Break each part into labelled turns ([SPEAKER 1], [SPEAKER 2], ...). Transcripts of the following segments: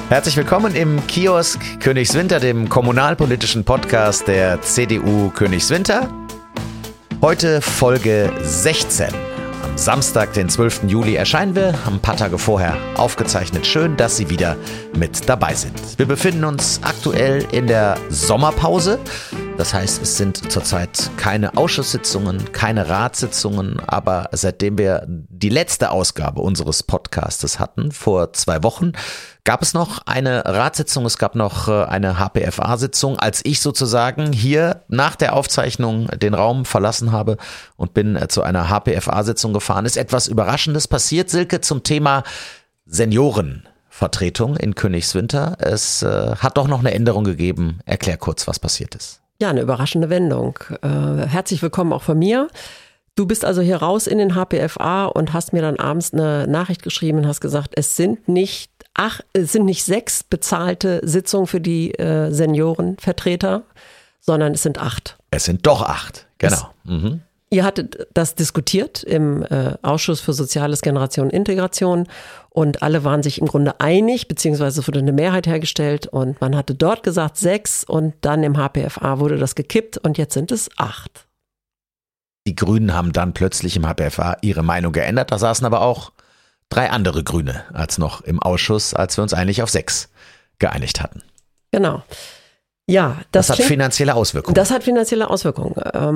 [SPEAKER 1] Herzlich willkommen im Kiosk Königswinter, dem kommunalpolitischen Podcast der CDU Königswinter. Heute Folge 16. Am Samstag, den 12. Juli, erscheinen wir, haben ein paar Tage vorher aufgezeichnet. Schön, dass Sie wieder mit dabei sind. Wir befinden uns aktuell in der Sommerpause. Das heißt, es sind zurzeit keine Ausschusssitzungen, keine Ratssitzungen, aber seitdem wir die letzte Ausgabe unseres Podcastes hatten, vor 2 Wochen, gab es noch eine Ratssitzung, es gab noch eine HPFA-Sitzung, als ich sozusagen hier nach der Aufzeichnung den Raum verlassen habe und bin zu einer HPFA-Sitzung gefahren. Ist etwas Überraschendes passiert, Silke, zum Thema Seniorenvertretung in Königswinter. Es hat doch noch eine Änderung gegeben. Erklär kurz, was passiert ist.
[SPEAKER 2] Ja, eine überraschende Wendung. Herzlich willkommen auch von mir. Du bist also hier raus in den HPFA und hast mir dann abends eine Nachricht geschrieben und hast gesagt, es sind nicht 6 bezahlte Sitzungen für die Seniorenvertreter, sondern es sind 8.
[SPEAKER 1] Es sind doch 8, genau.
[SPEAKER 2] Ihr hattet das diskutiert im Ausschuss für Soziales, Generation, Integration und alle waren sich im Grunde einig, beziehungsweise wurde eine Mehrheit hergestellt und man hatte dort gesagt 6 und dann im HPFA wurde das gekippt und jetzt sind es 8.
[SPEAKER 1] Die Grünen haben dann plötzlich im HPFA ihre Meinung geändert, da saßen aber auch 3 andere Grüne als noch im Ausschuss, als wir uns eigentlich auf 6 geeinigt hatten.
[SPEAKER 2] Genau. Ja,
[SPEAKER 1] das hat finanzielle Auswirkungen.
[SPEAKER 2] Das hat finanzielle Auswirkungen.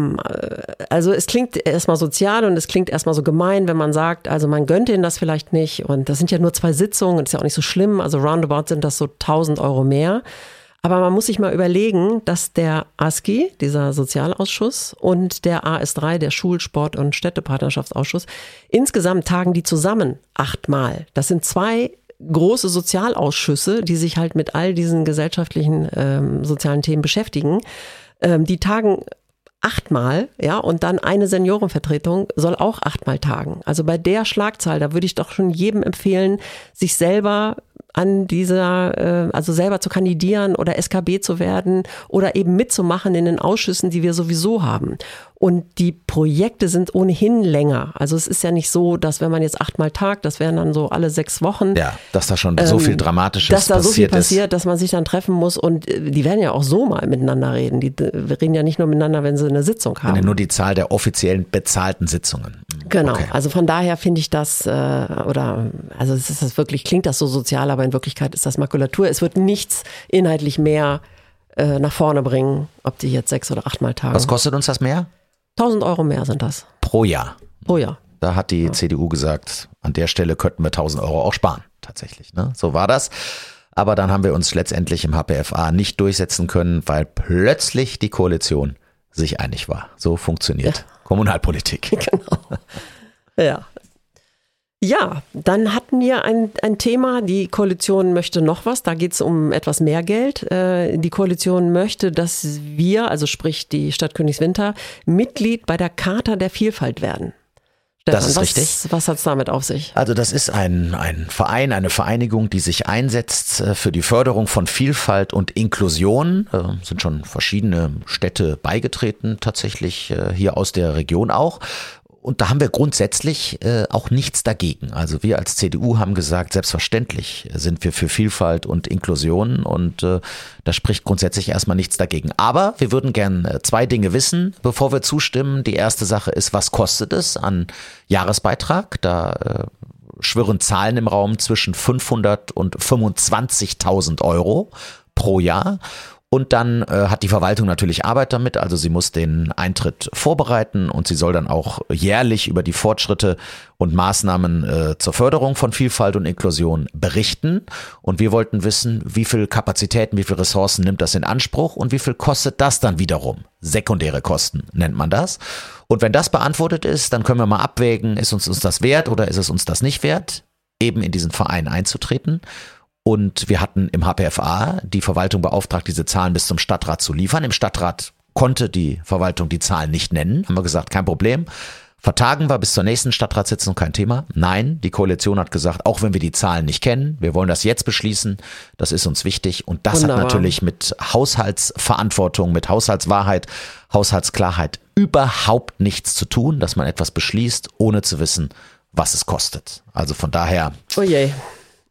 [SPEAKER 2] Also es klingt erstmal sozial und es klingt erstmal so gemein, wenn man sagt, also man gönnt ihnen das vielleicht nicht und das sind ja nur 2 Sitzungen, das ist ja auch nicht so schlimm, also roundabout sind das so 1.000 Euro mehr. Aber man muss sich mal überlegen, dass der ASGI, dieser Sozialausschuss, und der AS3, der Schul-, Sport- und Städtepartnerschaftsausschuss, insgesamt tagen die zusammen 8-mal. Das sind 2 große Sozialausschüsse, die sich halt mit all diesen gesellschaftlichen sozialen Themen beschäftigen. Die tagen 8-mal, ja, und dann eine Seniorenvertretung soll auch 8-mal tagen. Also bei der Schlagzahl, da würde ich doch schon jedem empfehlen, sich selber an dieser, also selber zu kandidieren oder SKB zu werden oder eben mitzumachen in den Ausschüssen, die wir sowieso haben. Und die Projekte sind ohnehin länger. Also es ist ja nicht so, dass wenn man jetzt 8-mal tagt, das wären dann so alle 6 Wochen.
[SPEAKER 1] Ja, dass da schon so viel Dramatisches passiert ist.
[SPEAKER 2] Dass da so viel passiert, dass man sich dann treffen muss und die werden ja auch so mal miteinander reden. Wir reden ja nicht nur miteinander, wenn sie eine Sitzung haben.
[SPEAKER 1] Nur die Zahl der offiziellen bezahlten Sitzungen.
[SPEAKER 2] Genau,
[SPEAKER 1] okay.
[SPEAKER 2] Also von daher finde ich das, also es ist das wirklich, klingt das so sozial, aber in Wirklichkeit ist das Makulatur. Es wird nichts inhaltlich mehr nach vorne bringen, ob die jetzt 6 oder 8-mal tagen.
[SPEAKER 1] Was kostet uns das mehr?
[SPEAKER 2] 1.000 Euro mehr sind das.
[SPEAKER 1] Pro Jahr.
[SPEAKER 2] Pro Jahr.
[SPEAKER 1] Da hat die CDU gesagt, an der Stelle könnten wir 1.000 Euro auch sparen, tatsächlich. Ne? So war das. Aber dann haben wir uns letztendlich im HPFA nicht durchsetzen können, weil plötzlich die Koalition sich einig war. So funktioniert Kommunalpolitik.
[SPEAKER 2] Genau. Ja. Ja, dann hatten wir ein Thema, die Koalition möchte noch was, da geht es um etwas mehr Geld. Die Koalition möchte, dass wir, also sprich die Stadt Königswinter, Mitglied bei der Charta der Vielfalt werden. Stefan,
[SPEAKER 1] das ist richtig.
[SPEAKER 2] Was hat es damit auf sich?
[SPEAKER 1] Also das ist ein Verein, eine Vereinigung, die sich einsetzt für die Förderung von Vielfalt und Inklusion. Sind schon verschiedene Städte beigetreten, tatsächlich hier aus der Region auch. Und da haben wir grundsätzlich auch nichts dagegen. Also wir als CDU haben gesagt, selbstverständlich sind wir für Vielfalt und Inklusion und da spricht grundsätzlich erstmal nichts dagegen. Aber wir würden gern 2 Dinge wissen, bevor wir zustimmen. Die erste Sache ist, was kostet es an Jahresbeitrag? Da schwirren Zahlen im Raum zwischen 500 und 25.000 Euro pro Jahr. Und dann hat die Verwaltung natürlich Arbeit damit, also sie muss den Eintritt vorbereiten und sie soll dann auch jährlich über die Fortschritte und Maßnahmen zur Förderung von Vielfalt und Inklusion berichten. Und wir wollten wissen, wie viel Kapazitäten, wie viel Ressourcen nimmt das in Anspruch und wie viel kostet das dann wiederum? Sekundäre Kosten nennt man das. Und wenn das beantwortet ist, dann können wir mal abwägen, ist uns das wert oder ist es uns das nicht wert, eben in diesen Verein einzutreten. Und wir hatten im HPFA die Verwaltung beauftragt, diese Zahlen bis zum Stadtrat zu liefern. Im Stadtrat konnte die Verwaltung die Zahlen nicht nennen. Haben wir gesagt, kein Problem. Vertagen wir bis zur nächsten Stadtratssitzung, kein Thema. Nein, die Koalition hat gesagt, auch wenn wir die Zahlen nicht kennen, wir wollen das jetzt beschließen. Das ist uns wichtig. Und das
[SPEAKER 2] Wunderbar.
[SPEAKER 1] Hat natürlich mit Haushaltsverantwortung, mit Haushaltswahrheit, Haushaltsklarheit überhaupt nichts zu tun, dass man etwas beschließt, ohne zu wissen, was es kostet. Also von daher...
[SPEAKER 2] Oh je.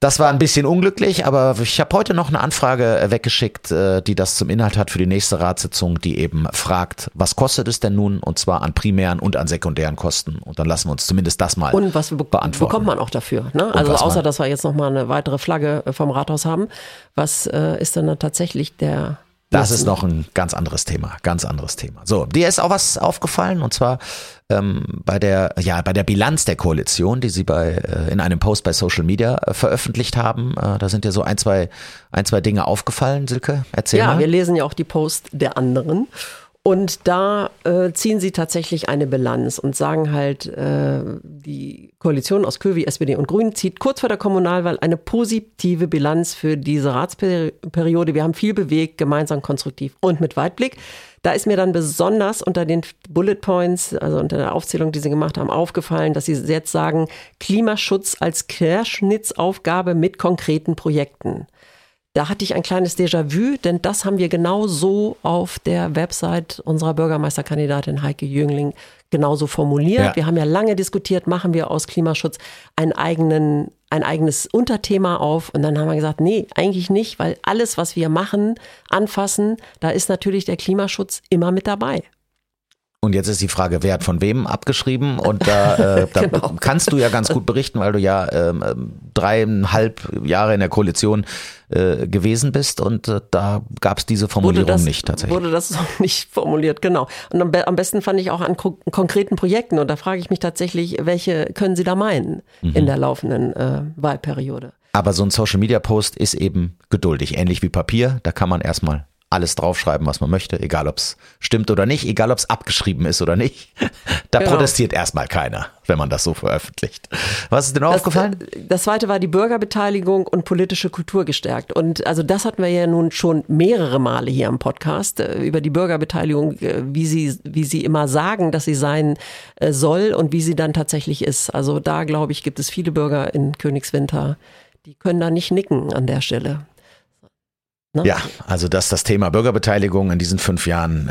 [SPEAKER 1] Das war ein bisschen unglücklich, aber ich habe heute noch eine Anfrage weggeschickt, die das zum Inhalt hat für die nächste Ratssitzung, die eben fragt, was kostet es denn nun? Und zwar an primären und an sekundären Kosten. Und dann lassen wir uns zumindest das mal
[SPEAKER 2] und was
[SPEAKER 1] beantworten.
[SPEAKER 2] Bekommt man auch dafür? Ne? Also außer, dass wir jetzt nochmal eine weitere Flagge vom Rathaus haben. Was ist denn dann tatsächlich der...
[SPEAKER 1] Das ist noch ein ganz anderes Thema. So, dir ist auch was aufgefallen, und zwar bei der Bilanz der Koalition, die Sie in einem Post bei Social Media veröffentlicht haben. Da sind dir so ein, zwei Dinge aufgefallen, Silke. Erzähl mal.
[SPEAKER 2] Ja, wir lesen ja auch die Post der anderen. Und da ziehen sie tatsächlich eine Bilanz und sagen halt, die Koalition aus Köwi, SPD und Grünen zieht kurz vor der Kommunalwahl eine positive Bilanz für diese Ratsperiode. Wir haben viel bewegt, gemeinsam, konstruktiv und mit Weitblick. Da ist mir dann besonders unter den Bullet Points, also unter der Aufzählung, die sie gemacht haben, aufgefallen, dass sie jetzt sagen, Klimaschutz als Querschnittsaufgabe mit konkreten Projekten. Da hatte ich ein kleines Déjà-vu, denn das haben wir genau so auf der Website unserer Bürgermeisterkandidatin Heike Jüngling genauso formuliert. Ja. Wir haben ja lange diskutiert, machen wir aus Klimaschutz ein eigenes Unterthema auf, und dann haben wir gesagt, nee, eigentlich nicht, weil alles, was wir machen, anfassen, da ist natürlich der Klimaschutz immer mit dabei.
[SPEAKER 1] Und jetzt ist die Frage, wer hat von wem abgeschrieben? Und da genau. Kannst du ja ganz gut berichten, weil du ja 3,5 Jahre in der Koalition gewesen bist, und da gab es diese Formulierung nicht tatsächlich.
[SPEAKER 2] Wurde das so nicht formuliert, genau. Und am besten fand ich auch an konkreten Projekten, und da frage ich mich tatsächlich, welche können Sie da meinen in der laufenden Wahlperiode?
[SPEAKER 1] Aber so ein Social-Media-Post ist eben geduldig, ähnlich wie Papier, da kann man erstmal alles draufschreiben, was man möchte, egal ob es stimmt oder nicht, egal ob es abgeschrieben ist oder nicht. Da protestiert erstmal keiner, wenn man das so veröffentlicht. Was ist denn aufgefallen?
[SPEAKER 2] Das zweite war die Bürgerbeteiligung und politische Kultur gestärkt. Und also das hatten wir ja nun schon mehrere Male hier im Podcast, über die Bürgerbeteiligung, wie sie immer sagen, dass sie sein soll und wie sie dann tatsächlich ist. Also da, glaube ich, gibt es viele Bürger in Königswinter, die können da nicht nicken an der Stelle.
[SPEAKER 1] Ne? Ja, also dass das Thema Bürgerbeteiligung in diesen 5 Jahren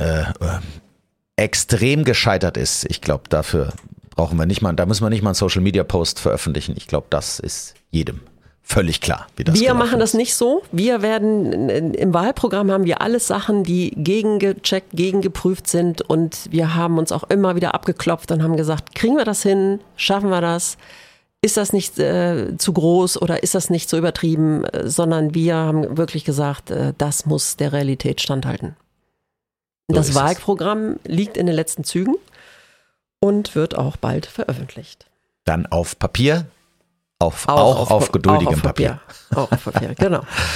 [SPEAKER 1] extrem gescheitert ist. Ich glaube, dafür müssen wir nicht mal einen Social-Media-Post veröffentlichen. Ich glaube, das ist jedem völlig klar, wie das
[SPEAKER 2] Wir machen das nicht so. Wir werden, im Wahlprogramm haben wir alles Sachen, die gegengecheckt, gegengeprüft sind, und wir haben uns auch immer wieder abgeklopft und haben gesagt, kriegen wir das hin? Schaffen wir das? Ist das nicht zu groß oder ist das nicht so übertrieben, sondern wir haben wirklich gesagt, das muss der Realität standhalten. Das Wahlprogramm liegt in den letzten Zügen und wird auch bald veröffentlicht.
[SPEAKER 1] Dann auf Papier, auch auf geduldigem Papier.
[SPEAKER 2] Auch auf Papier, genau.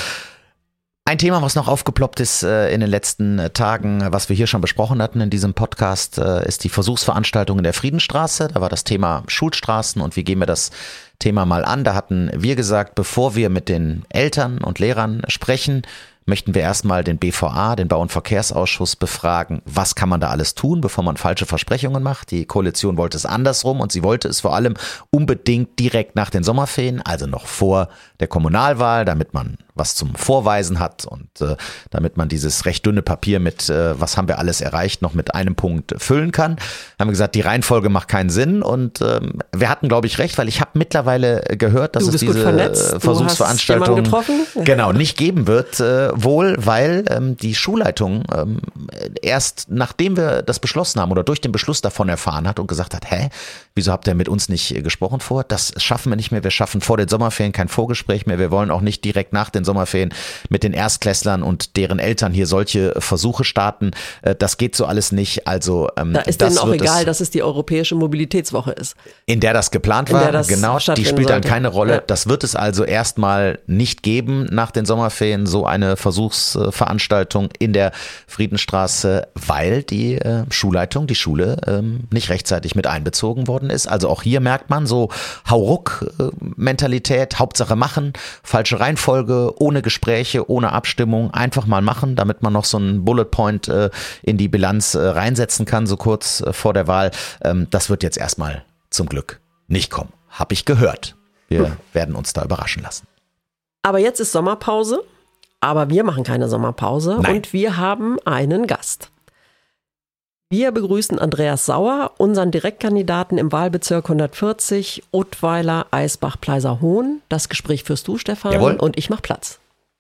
[SPEAKER 1] Ein Thema, was noch aufgeploppt ist in den letzten Tagen, was wir hier schon besprochen hatten in diesem Podcast, ist die Versuchsveranstaltung in der Friedenstraße. Da war das Thema Schulstraßen und wie gehen wir das Thema mal an. Da hatten wir gesagt, bevor wir mit den Eltern und Lehrern sprechen, möchten wir erstmal den BVA, den Bau- und Verkehrsausschuss, befragen, was kann man da alles tun, bevor man falsche Versprechungen macht. Die Koalition wollte es andersrum, und sie wollte es vor allem unbedingt direkt nach den Sommerferien, also noch vor der Kommunalwahl, damit man was zum Vorweisen hat und damit man dieses recht dünne Papier mit was haben wir alles erreicht, noch mit einem Punkt füllen kann. Haben wir gesagt, die Reihenfolge macht keinen Sinn, und wir hatten, glaube ich, recht, weil ich habe mittlerweile gehört, dass es diese Versuchsveranstaltung nicht geben wird, wohl, weil die Schulleitung erst nachdem wir das beschlossen haben oder durch den Beschluss davon erfahren hat und gesagt hat, wieso habt ihr mit uns nicht gesprochen vor? Das schaffen wir nicht mehr, wir schaffen vor den Sommerferien kein Vorgespräch mehr, wir wollen auch nicht direkt nach den Sommerferien mit den Erstklässlern und deren Eltern hier solche Versuche starten. Das geht so alles nicht. Also
[SPEAKER 2] da ist denen auch egal, dass es die Europäische Mobilitätswoche ist.
[SPEAKER 1] In der das geplant war, genau, die spielt dann keine Rolle. Ja. Das wird es also erstmal nicht geben nach den Sommerferien, so eine Versuchsveranstaltung in der Friedenstraße, weil die Schulleitung, die Schule nicht rechtzeitig mit einbezogen worden ist. Also auch hier merkt man so Hauruck-Mentalität, Hauptsache machen, falsche Reihenfolge, ohne Gespräche, ohne Abstimmung, einfach mal machen, damit man noch so einen Bullet Point in die Bilanz reinsetzen kann, so kurz vor der Wahl. Das wird jetzt erstmal zum Glück nicht kommen. Hab ich gehört. Wir werden uns da überraschen lassen.
[SPEAKER 2] Aber jetzt ist Sommerpause, aber wir machen keine Sommerpause. Nein. Und wir haben einen Gast. Wir begrüßen Andreas Sauer, unseren Direktkandidaten im Wahlbezirk 140, Ottweiler, Eisbach, Pleißerhohn. Das Gespräch führst du, Stefan,
[SPEAKER 1] Jawohl.
[SPEAKER 2] Und ich mach Platz.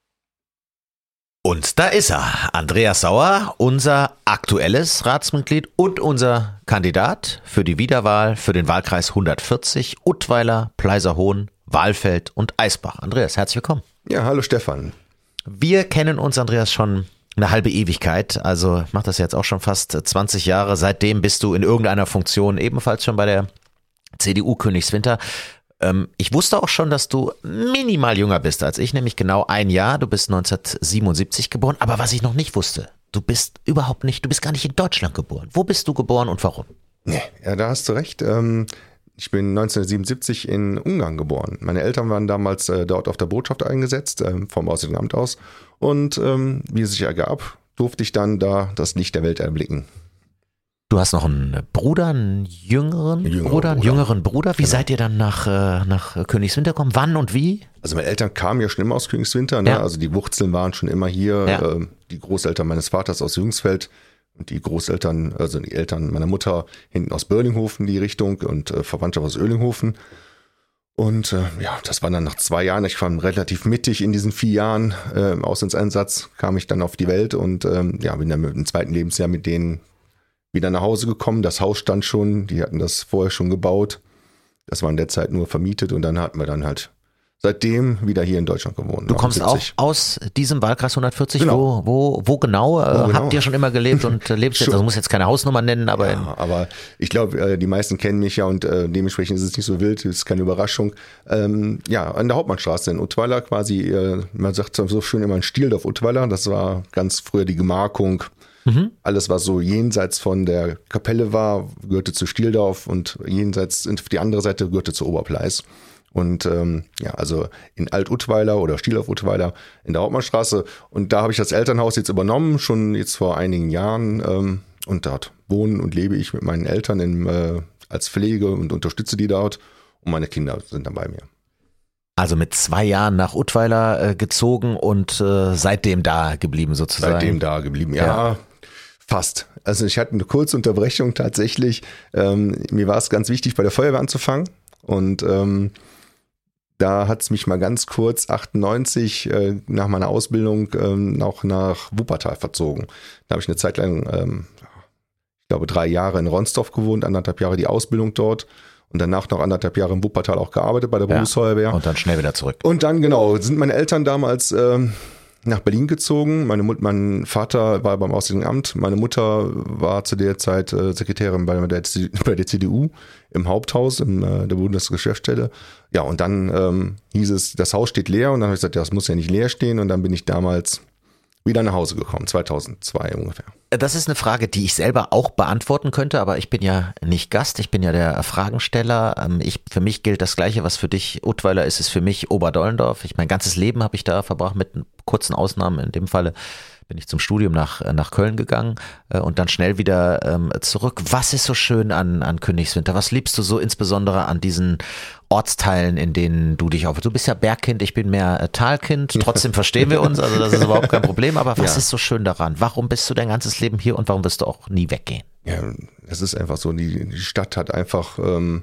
[SPEAKER 1] Und da ist er, Andreas Sauer, unser aktuelles Ratsmitglied und unser Kandidat für die Wiederwahl für den Wahlkreis 140, Ottweiler, Pleißerhohn, Wahlfeld und Eisbach. Andreas, herzlich willkommen.
[SPEAKER 3] Ja, hallo Stefan.
[SPEAKER 1] Wir kennen uns, Andreas, schon eine halbe Ewigkeit, also ich mache das jetzt auch schon fast 20 Jahre. Seitdem bist du in irgendeiner Funktion, ebenfalls schon bei der CDU Königswinter. Ich wusste auch schon, dass du minimal jünger bist als ich, nämlich genau ein Jahr. Du bist 1977 geboren, aber was ich noch nicht wusste, du bist gar nicht in Deutschland geboren. Wo bist du geboren und warum?
[SPEAKER 3] Ja, da hast du recht. Ich bin 1977 in Ungarn geboren. Meine Eltern waren damals dort auf der Botschaft eingesetzt, vom Auswärtigen Amt aus. Und wie es sich ergab, durfte ich dann da das Licht der Welt erblicken.
[SPEAKER 1] Du hast noch einen Bruder, einen jüngeren Bruder. Wie seid ihr dann nach Königswinter gekommen? Wann und wie?
[SPEAKER 3] Also meine Eltern kamen ja schon immer aus Königswinter, ne? Ja. Also die Wurzeln waren schon immer hier. Ja. Die Großeltern meines Vaters aus Jungsfeld und die Großeltern, also die Eltern meiner Mutter hinten aus Börlinghofen die Richtung und Verwandtschaft aus Oehlinghofen. Und das war dann nach 2 Jahren, ich war relativ mittig in diesen 4 Jahren im Auslandseinsatz, kam ich dann auf die Welt und bin dann im 2. Lebensjahr mit denen wieder nach Hause gekommen. Das Haus stand schon, die hatten das vorher schon gebaut. Das war in der Zeit nur vermietet und dann hatten wir dann halt seitdem wieder hier in Deutschland gewohnt.
[SPEAKER 1] Du kommst auch aus diesem Wahlkreis 140? Genau. Wo genau? Habt ihr schon immer gelebt und lebst jetzt? Also muss jetzt keine Hausnummer nennen, aber...
[SPEAKER 3] Ja, aber ich glaube, die meisten kennen mich ja und dementsprechend ist es nicht so wild, ist keine Überraschung. An der Hauptmannstraße in Ottweiler quasi, man sagt so schön immer ein Stieldorf Ottweiler, das war ganz früher die Gemarkung. Alles, was so jenseits von der Kapelle war, gehörte zu Stieldorf und jenseits auf die andere Seite gehörte zu Oberpleis. Und also in Alt-Ottweiler oder Stieldorf-Ottweiler in der Hauptmannstraße. Und da habe ich das Elternhaus jetzt übernommen, schon jetzt vor einigen Jahren. Und dort wohne und lebe ich mit meinen Eltern als Pflege und unterstütze die dort. Und meine Kinder sind dann bei mir.
[SPEAKER 1] Also mit 2 Jahren nach Ottweiler gezogen und seitdem da geblieben sozusagen.
[SPEAKER 3] Seitdem da geblieben, ja. Fast. Also ich hatte eine kurze Unterbrechung tatsächlich. Mir war es ganz wichtig, bei der Feuerwehr anzufangen. Und da hat es mich mal ganz kurz 98 nach meiner Ausbildung auch nach Wuppertal verzogen. Da habe ich eine Zeit lang, ich glaube 3 Jahre in Ronsdorf gewohnt, 1,5 Jahre die Ausbildung dort. Und danach noch 1,5 Jahre in Wuppertal auch gearbeitet bei der Berufsfeuerwehr.
[SPEAKER 1] Und dann schnell wieder zurück.
[SPEAKER 3] Und dann, sind meine Eltern damals nach Berlin gezogen. Mein Vater war beim Auswärtigen Amt. Meine Mutter war zu der Zeit Sekretärin bei der CDU im Haupthaus, in der Bundesgeschäftsstelle. Ja, und dann hieß es, das Haus steht leer. Und dann habe ich gesagt, ja, das muss ja nicht leer stehen. Und dann bin ich damals wieder nach Hause gekommen, 2002 ungefähr.
[SPEAKER 1] Das ist eine Frage, die ich selber auch beantworten könnte, aber ich bin ja nicht Gast, ich bin ja der Fragensteller. Für mich gilt das Gleiche, was für dich Ottweiler ist, ist für mich Oberdollendorf. Mein ganzes Leben habe ich da verbracht, mit kurzen Ausnahmen. In dem Falle bin ich zum Studium nach Köln gegangen und dann schnell wieder zurück. Was ist so schön an Königswinter? Was liebst du so insbesondere an diesen Ortsteilen, in denen du dich aufhältst? Du bist ja Bergkind, ich bin mehr Talkind, trotzdem verstehen wir uns, also das ist überhaupt kein Problem, aber was ist so schön daran? Warum bist du dein ganzes Leben hier und warum wirst du auch nie weggehen?
[SPEAKER 3] Ja, es ist einfach so, die Stadt hat einfach,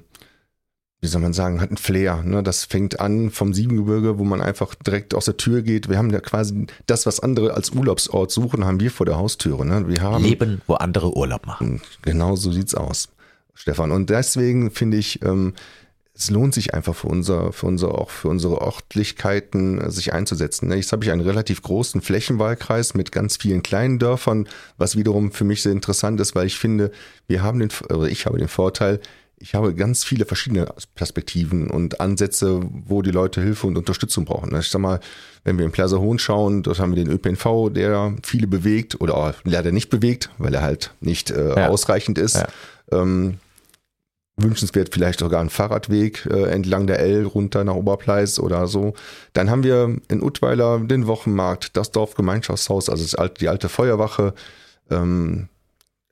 [SPEAKER 3] wie soll man sagen, hat einen Flair. Ne? Das fängt an vom Siebengebirge, wo man einfach direkt aus der Tür geht. Wir haben ja quasi das, was andere als Urlaubsort suchen, haben wir vor der Haustüre. Ne? Wir haben
[SPEAKER 1] Leben, wo andere Urlaub machen.
[SPEAKER 3] Genau so sieht's aus, Stefan. Und deswegen finde ich, es lohnt sich einfach für unsere Örtlichkeiten sich einzusetzen. Jetzt habe ich einen relativ großen Flächenwahlkreis mit ganz vielen kleinen Dörfern, was wiederum für mich sehr interessant ist, weil ich finde, ich habe den Vorteil, ich habe ganz viele verschiedene Perspektiven und Ansätze, wo die Leute Hilfe und Unterstützung brauchen. Ich sag mal, wenn wir in Pleißerhohn schauen, dort haben wir den ÖPNV, der viele bewegt oder auch leider nicht bewegt, weil er halt nicht ausreichend ist. Ja. Wünschenswert vielleicht sogar ein Fahrradweg entlang der L runter nach Oberpleis oder so. Dann haben wir in Ottweiler den Wochenmarkt, das Dorfgemeinschaftshaus, also die alte Feuerwache,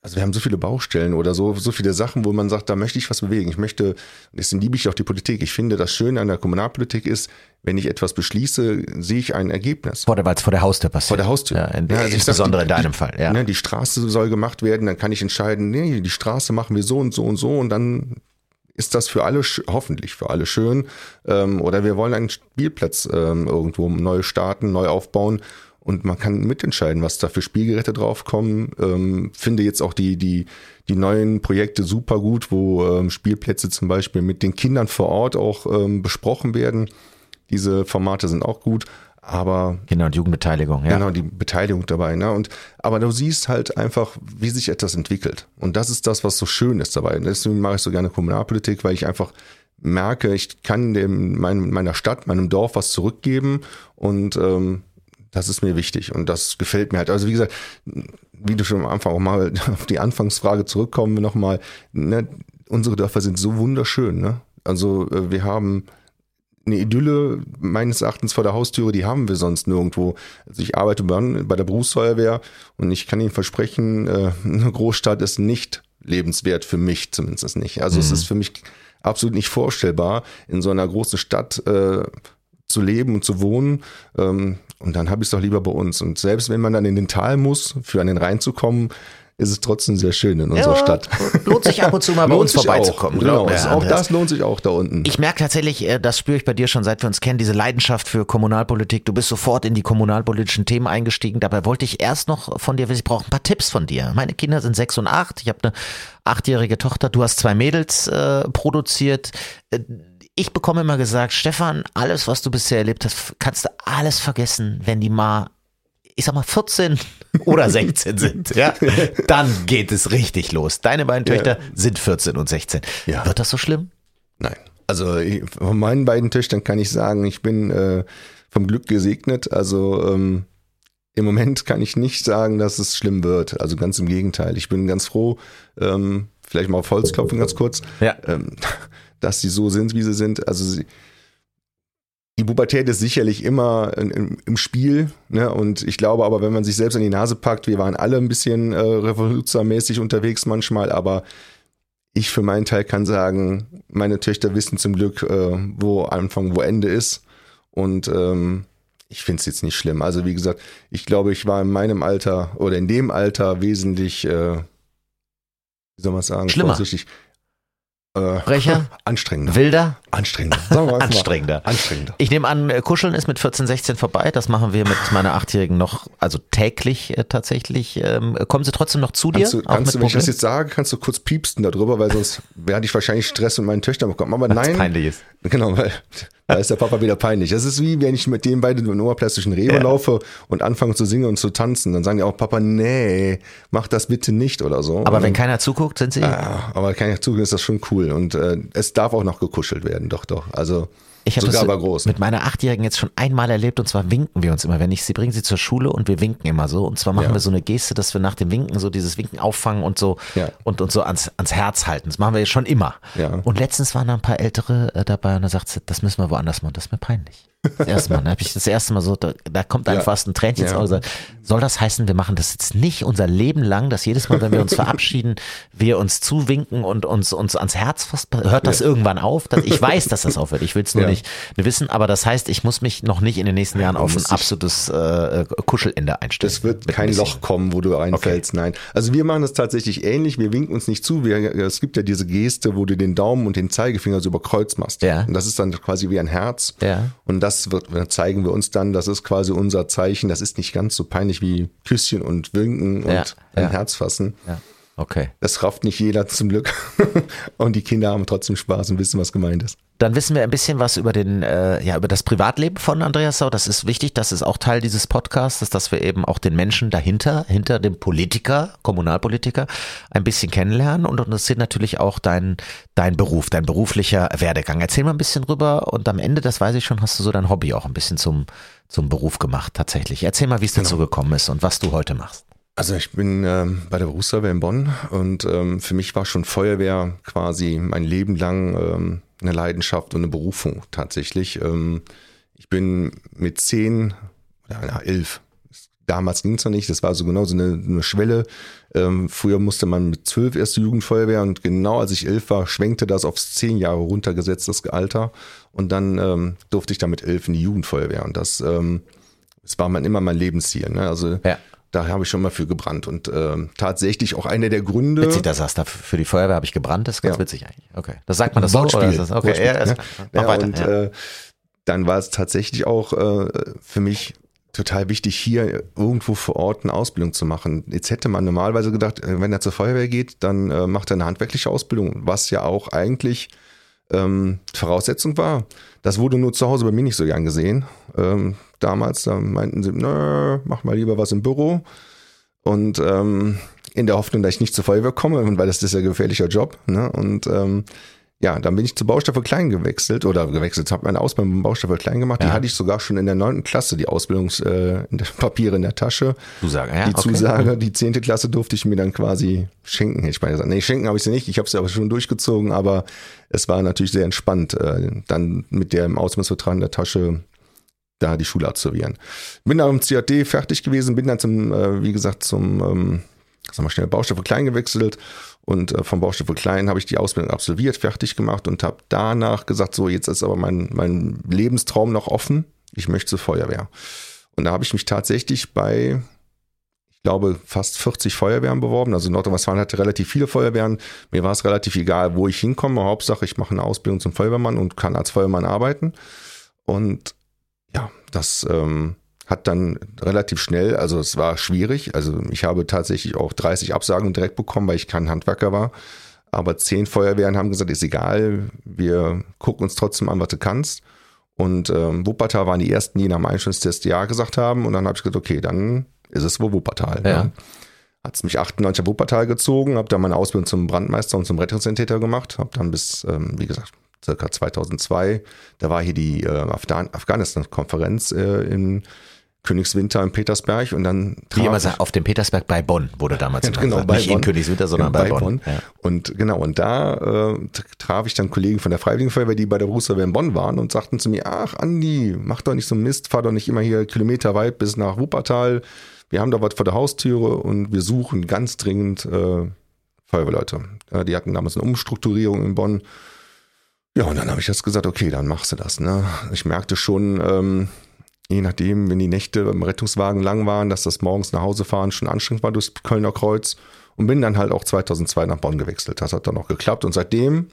[SPEAKER 3] also wir haben so viele Baustellen oder so viele Sachen, wo man sagt, da möchte ich was bewegen. Deswegen liebe ich auch die Politik. Ich finde, das Schöne an der Kommunalpolitik ist, wenn ich etwas beschließe, sehe ich ein Ergebnis.
[SPEAKER 1] Weil es vor der Haustür passiert.
[SPEAKER 3] Vor der Haustür.
[SPEAKER 1] Ja, also insbesondere in deinem Fall. Ja.
[SPEAKER 3] Ne, die Straße soll gemacht werden, dann kann ich entscheiden, nee, die Straße machen wir so und so und so und dann ist das für alle, hoffentlich für alle schön. Oder wir wollen einen Spielplatz irgendwo neu starten, neu aufbauen. Und man kann mitentscheiden, was da für Spielgeräte draufkommen. Finde jetzt auch die neuen Projekte super gut, wo Spielplätze zum Beispiel mit den Kindern vor Ort auch besprochen werden. Diese Formate sind auch gut, aber
[SPEAKER 1] Kinder- und Jugendbeteiligung, ja.
[SPEAKER 3] Genau, die Beteiligung dabei. Ne? Aber du siehst halt einfach, wie sich etwas entwickelt. Und das ist das, was so schön ist dabei. Deswegen mache ich so gerne Kommunalpolitik, weil ich einfach merke, ich kann meiner Stadt, meinem Dorf was zurückgeben und das ist mir wichtig und das gefällt mir halt. Also wie gesagt, wie du schon am Anfang auch mal auf die Anfangsfrage zurückkommen wir nochmal, ne, unsere Dörfer sind so wunderschön. Ne? Also wir haben eine Idylle meines Erachtens vor der Haustüre, die haben wir sonst nirgendwo. Also ich arbeite bei der Berufsfeuerwehr und ich kann Ihnen versprechen, eine Großstadt ist nicht lebenswert für mich zumindest nicht. Also es ist für mich absolut nicht vorstellbar, in so einer großen Stadt zu leben und zu wohnen. Und dann habe ich es doch lieber bei uns. Und selbst wenn man dann in den Tal muss, für an den Rhein zu kommen, ist es trotzdem sehr schön in unserer Stadt.
[SPEAKER 1] Lohnt sich ab und zu mal bei uns vorbeizukommen.
[SPEAKER 3] Genau, auch das lohnt sich auch da unten.
[SPEAKER 1] Ich merke tatsächlich, das spüre ich bei dir schon, seit wir uns kennen, diese Leidenschaft für Kommunalpolitik. Du bist sofort in die kommunalpolitischen Themen eingestiegen. Dabei wollte ich erst noch von dir wissen, ich brauche ein paar Tipps von dir. Meine Kinder sind 6 und 8. Ich habe eine 8-jährige Tochter. Du hast 2 Mädels produziert. Ich bekomme immer gesagt, Stefan, alles, was du bisher erlebt hast, kannst du alles vergessen, wenn die mal, ich sag mal, 14 oder 16 sind. Ja, dann geht es richtig los. Deine beiden Töchter sind 14 und 16.
[SPEAKER 3] Ja.
[SPEAKER 1] Wird das so schlimm?
[SPEAKER 3] Nein. Also von meinen beiden Töchtern kann ich sagen, ich bin vom Glück gesegnet. Also im Moment kann ich nicht sagen, dass es schlimm wird. Also ganz im Gegenteil. Ich bin ganz froh, vielleicht mal auf Holz klopfen ganz kurz.
[SPEAKER 1] Ja.
[SPEAKER 3] Dass sie so sind, wie sie sind. Also die Pubertät ist sicherlich immer im Spiel. Ne? Und ich glaube aber, wenn man sich selbst an die Nase packt, wir waren alle ein bisschen revoluzermäßig unterwegs manchmal, aber ich für meinen Teil kann sagen, meine Töchter wissen zum Glück, wo Anfang, wo Ende ist. Und ich finde es jetzt nicht schlimm. Also wie gesagt, ich glaube, ich war in meinem Alter oder in dem Alter wesentlich, wie soll man sagen,
[SPEAKER 1] schlimmer. Frecher?
[SPEAKER 3] Anstrengender.
[SPEAKER 1] Wilder?
[SPEAKER 3] Anstrengender. Sagen wir
[SPEAKER 1] Anstrengender.
[SPEAKER 3] Anstrengender.
[SPEAKER 1] Ich nehme an, Kuscheln ist mit 14, 16 vorbei. Das machen wir mit meiner 8-Jährigen noch, also täglich tatsächlich. Kommen sie trotzdem noch zu dir?
[SPEAKER 3] Kannst du, wenn ich das jetzt sage, kannst du kurz piepsen darüber, weil sonst werde ich wahrscheinlich Stress mit meinen Töchtern bekommen. Aber nein.
[SPEAKER 1] Peinlich ist.
[SPEAKER 3] Genau, weil da ist der Papa wieder peinlich. Das ist wie, wenn ich mit denen beiden in den oberplastischen Rewe laufe und anfange zu singen und zu tanzen. Dann sagen die auch, Papa, nee, mach das bitte nicht oder so.
[SPEAKER 1] Aber wenn keiner zuguckt, sind sie?
[SPEAKER 3] Ja, aber keiner zuguckt, ist das schon cool. Und es darf auch noch gekuschelt werden, doch. Also
[SPEAKER 1] ich habe
[SPEAKER 3] sogar
[SPEAKER 1] das
[SPEAKER 3] aber groß.
[SPEAKER 1] Mit meiner 8-Jährigen jetzt schon einmal erlebt und zwar winken wir uns immer, wenn ich sie bringe sie zur Schule und wir winken immer so und zwar machen wir so eine Geste, dass wir nach dem Winken so dieses Winken auffangen und so und so ans Herz halten. Das machen wir schon immer.
[SPEAKER 3] Ja.
[SPEAKER 1] Und letztens waren da ein paar Ältere dabei und da sagt sie, das müssen wir woanders machen, das ist mir peinlich. Das erste Mal, habe ich das erste Mal so, da kommt einem fast ein Tränchen ins Auge. Gesagt, soll das heißen, wir machen das jetzt nicht unser Leben lang, dass jedes Mal, wenn wir uns verabschieden, wir uns zuwinken und uns ans Herz fast, hört das irgendwann auf? Ich weiß, dass das aufhört, ich will es nur nicht wissen, aber das heißt, ich muss mich noch nicht in den nächsten Jahren auf ein absolutes Kuschelende einstellen.
[SPEAKER 3] Es wird kein Loch kommen, wo du reinfällst, nein. Also wir machen das tatsächlich ähnlich, wir winken uns nicht zu, es gibt ja diese Geste, wo du den Daumen und den Zeigefinger so über Kreuz machst.
[SPEAKER 1] Ja.
[SPEAKER 3] Und das ist dann quasi wie ein Herz.
[SPEAKER 1] Ja.
[SPEAKER 3] Und das zeigen wir uns dann, das ist quasi unser Zeichen, das ist nicht ganz so peinlich wie Küsschen und Winken und ein Herz fassen.
[SPEAKER 1] Ja. Okay.
[SPEAKER 3] Das rafft nicht jeder zum Glück und die Kinder haben trotzdem Spaß und wissen, was gemeint ist.
[SPEAKER 1] Dann wissen wir ein bisschen was über über das Privatleben von Andreas Sau. Das ist wichtig, das ist auch Teil dieses Podcasts, dass wir eben auch den Menschen dahinter, hinter dem Politiker, Kommunalpolitiker, ein bisschen kennenlernen und interessiert natürlich auch dein Beruf, dein beruflicher Werdegang. Erzähl mal ein bisschen rüber und am Ende, das weiß ich schon, hast du so dein Hobby auch ein bisschen zum Beruf gemacht tatsächlich. Erzähl mal, wie es dazu gekommen ist und was du heute machst.
[SPEAKER 3] Also ich bin bei der Berufsfeuerwehr in Bonn und für mich war schon Feuerwehr quasi mein Leben lang eine Leidenschaft und eine Berufung tatsächlich. Ich bin mit 10 oder 11, damals ging es noch nicht, das war so genau so eine Schwelle. Früher musste man mit 12 erst die Jugendfeuerwehr und genau als ich 11 war, schwenkte das aufs 10 Jahre runtergesetzt, das Alter. Und dann durfte ich dann mit 11 in die Jugendfeuerwehr und das war immer mein Lebensziel. Ne? Also da habe ich schon mal für gebrannt und tatsächlich auch einer der Gründe.
[SPEAKER 1] Witzig, dass das da für die Feuerwehr habe ich gebrannt, das ist ganz witzig eigentlich. Okay. Das sagt man das
[SPEAKER 3] Wortspiel.
[SPEAKER 1] So? Oder ist das, okay,
[SPEAKER 3] Wortspiel,
[SPEAKER 1] mach weiter.
[SPEAKER 3] Und dann war es tatsächlich auch für mich total wichtig, hier irgendwo vor Ort eine Ausbildung zu machen. Jetzt hätte man normalerweise gedacht, wenn er zur Feuerwehr geht, dann macht er eine handwerkliche Ausbildung, was ja auch eigentlich Voraussetzung war. Das wurde nur zu Hause bei mir nicht so gern gesehen. Damals, da meinten sie, mach mal lieber was im Büro. Und in der Hoffnung, dass ich nicht zur Feuerwehr komme, weil das ist ja ein gefährlicher Job. Ne? Und dann bin ich zur Baustelle Klein habe meine Ausbildung beim Baustelle Klein gemacht. Die hatte ich sogar schon in der 9. Klasse, die Papiere in der Tasche.
[SPEAKER 1] Zusage,
[SPEAKER 3] die 10. Klasse durfte ich mir dann quasi schenken. Ich meine, nee, schenken habe ich sie nicht, ich habe sie aber schon durchgezogen, aber es war natürlich sehr entspannt, dann mit dem Ausbildungsvertrag in der Tasche da die Schule absolvieren. Bin dann im CAD fertig gewesen, bin dann zum Baustelle Klein gewechselt. Und vom Baustelle Klein habe ich die Ausbildung absolviert, fertig gemacht und habe danach gesagt, so jetzt ist aber mein Lebenstraum noch offen, ich möchte zur Feuerwehr. Und da habe ich mich tatsächlich bei, ich glaube, fast 40 Feuerwehren beworben. Also Nordrhein-Westfalen hatte relativ viele Feuerwehren. Mir war es relativ egal, wo ich hinkomme. Hauptsache, ich mache eine Ausbildung zum Feuerwehrmann und kann als Feuerwehrmann arbeiten. Und ja, das hat dann relativ schnell, also es war schwierig, also ich habe tatsächlich auch 30 Absagen direkt bekommen, weil ich kein Handwerker war, aber 10 Feuerwehren haben gesagt, ist egal, wir gucken uns trotzdem an, was du kannst. Und Wuppertal waren die ersten, die nach dem Einstellungstest Ja gesagt haben und dann habe ich gesagt, okay, dann ist es wohl Wuppertal.
[SPEAKER 1] Ja.
[SPEAKER 3] Ne? Hat es mich 98 nach Wuppertal gezogen, habe dann meine Ausbildung zum Brandmeister und zum Rettungssanitäter gemacht, habe dann bis, wie gesagt, circa 2002, da war hier die Afghanistan-Konferenz in Königswinter in Petersberg und dann
[SPEAKER 1] wie immer sagt, auf dem Petersberg bei Bonn wurde damals
[SPEAKER 3] genau,
[SPEAKER 1] nicht in Königswinter, sondern bei Bonn. Ja.
[SPEAKER 3] Und da traf ich dann Kollegen von der Freiwilligenfeuerwehr, die bei der Berufsfeuerwehr in Bonn waren und sagten zu mir, ach Andi, mach doch nicht so Mist, fahr doch nicht immer hier kilometerweit bis nach Wuppertal, wir haben da was vor der Haustüre und wir suchen ganz dringend Feuerwehrleute. Die hatten damals eine Umstrukturierung in Bonn. Ja, und dann habe ich jetzt gesagt, okay, dann machst du das. Ne? Ich merkte schon, je nachdem, wenn die Nächte im Rettungswagen lang waren, dass das morgens nach Hause fahren schon anstrengend war durchs Kölner Kreuz und bin dann halt auch 2002 nach Bonn gewechselt. Das hat dann auch geklappt und seitdem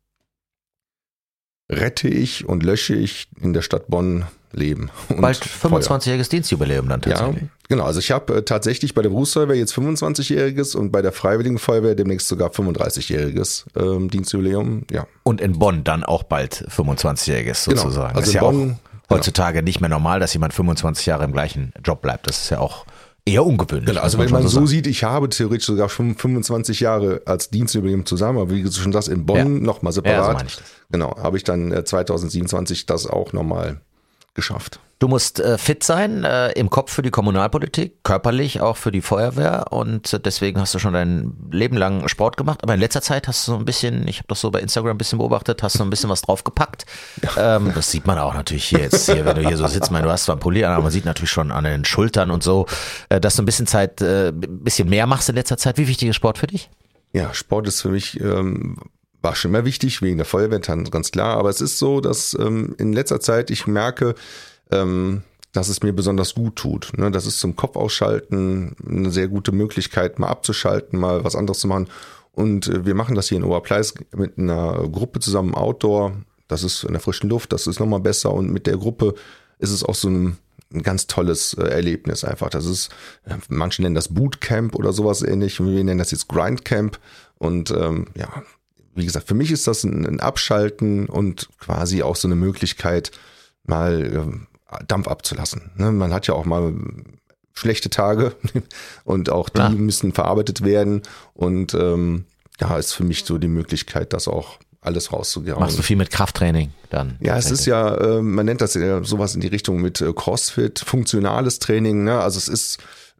[SPEAKER 3] rette ich und lösche ich in der Stadt Bonn Leben. Und
[SPEAKER 1] bald 25-jähriges Dienstjubiläum dann tatsächlich.
[SPEAKER 3] Ja, genau. Also ich habe tatsächlich bei der Berufsfeuerwehr jetzt 25-jähriges und bei der Freiwilligenfeuerwehr demnächst sogar 35-jähriges Dienstjubiläum. Ja.
[SPEAKER 1] Und in Bonn dann auch bald 25-jähriges sozusagen.
[SPEAKER 3] Genau. Also
[SPEAKER 1] das ist
[SPEAKER 3] in
[SPEAKER 1] ja
[SPEAKER 3] Bonn,
[SPEAKER 1] auch heutzutage nicht mehr normal, dass jemand 25 Jahre im gleichen Job bleibt. Das ist ja auch eher ungewöhnlich.
[SPEAKER 3] Genau, also wenn man so sieht, ich habe theoretisch sogar schon 25 Jahre als Dienstjubiläum zusammen, aber wie du schon sagst, in Bonn nochmal separat.
[SPEAKER 1] Ja, so meine ich das.
[SPEAKER 3] Genau, habe ich dann 2027 das auch nochmal geschafft.
[SPEAKER 1] Du musst fit sein im Kopf für die Kommunalpolitik, körperlich auch für die Feuerwehr und deswegen hast du schon dein Leben lang Sport gemacht, aber in letzter Zeit hast du so ein bisschen, ich habe das so bei Instagram ein bisschen beobachtet, hast du ein bisschen was draufgepackt. Das sieht man auch natürlich hier, wenn du hier so sitzt, du hast zwar einen Pulli an, aber man sieht natürlich schon an den Schultern und so, dass du ein bisschen Zeit, ein bisschen mehr machst in letzter Zeit. Wie wichtig ist Sport für dich?
[SPEAKER 3] Ja, Sport ist für mich war schon immer wichtig, wegen der Feuerwehr, ganz klar. Aber es ist so, dass in letzter Zeit ich merke, dass es mir besonders gut tut. Ne? Das ist zum Kopf ausschalten eine sehr gute Möglichkeit, mal abzuschalten, mal was anderes zu machen. Und wir machen das hier in Oberpleis mit einer Gruppe zusammen Outdoor. Das ist in der frischen Luft, das ist nochmal besser. Und mit der Gruppe ist es auch so ein ganz tolles Erlebnis einfach. Das ist, manche nennen das Bootcamp oder sowas ähnlich. Wir nennen das jetzt Grindcamp. Und wie gesagt, für mich ist das ein Abschalten und quasi auch so eine Möglichkeit, mal Dampf abzulassen. Ne? Man hat ja auch mal schlechte Tage und auch die müssen verarbeitet werden. Und ist für mich so die Möglichkeit, das auch alles rauszugehen.
[SPEAKER 1] Machst du viel mit Krafttraining dann?
[SPEAKER 3] Ja, es ist ja, man nennt das ja sowas in die Richtung mit CrossFit, funktionales Training. Ne? Also es ist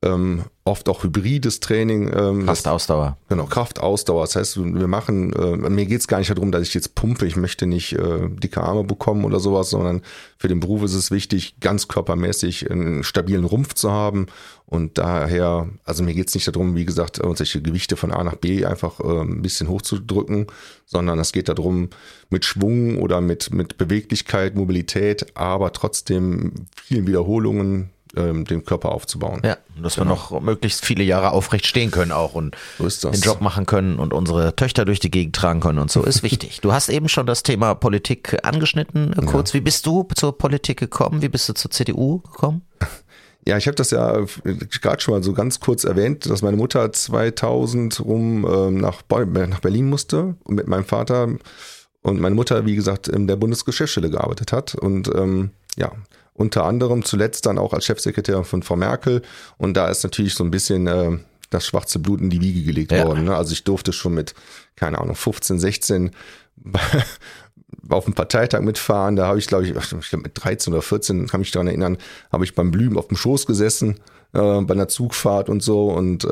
[SPEAKER 3] oft auch hybrides Training.
[SPEAKER 1] Kraftausdauer.
[SPEAKER 3] Genau, Kraftausdauer. Das heißt, wir machen, mir geht es gar nicht darum, dass ich jetzt pumpe, ich möchte nicht dicke Arme bekommen oder sowas, sondern für den Beruf ist es wichtig, ganz körpermäßig einen stabilen Rumpf zu haben. Und daher, also mir geht es nicht darum, wie gesagt, irgendwelche Gewichte von A nach B einfach ein bisschen hochzudrücken, sondern es geht darum, mit Schwung oder mit Beweglichkeit, Mobilität, aber trotzdem vielen Wiederholungen den Körper aufzubauen.
[SPEAKER 1] Ja, dass wir noch möglichst viele Jahre aufrecht stehen können auch und
[SPEAKER 3] So ist das.
[SPEAKER 1] den Job machen können und unsere Töchter durch die Gegend tragen können und so ist wichtig. Du hast eben schon das Thema Politik angeschnitten, kurz. Wie bist du zur Politik gekommen? Wie bist du zur CDU gekommen?
[SPEAKER 3] Ja, ich habe das ja gerade schon mal so ganz kurz erwähnt, dass meine Mutter 2000 rum nach Berlin musste und mit meinem Vater und meine Mutter, wie gesagt, in der Bundesgeschäftsstelle gearbeitet hat und unter anderem zuletzt dann auch als Chefsekretärin von Frau Merkel und da ist natürlich so ein bisschen das schwarze Blut in die Wiege gelegt worden. Ne? Also ich durfte schon mit, keine Ahnung, 15, 16 auf dem Parteitag mitfahren, da habe ich glaube mit 13 oder 14, kann mich daran erinnern, habe ich beim Blümen auf dem Schoß gesessen, bei einer Zugfahrt und so und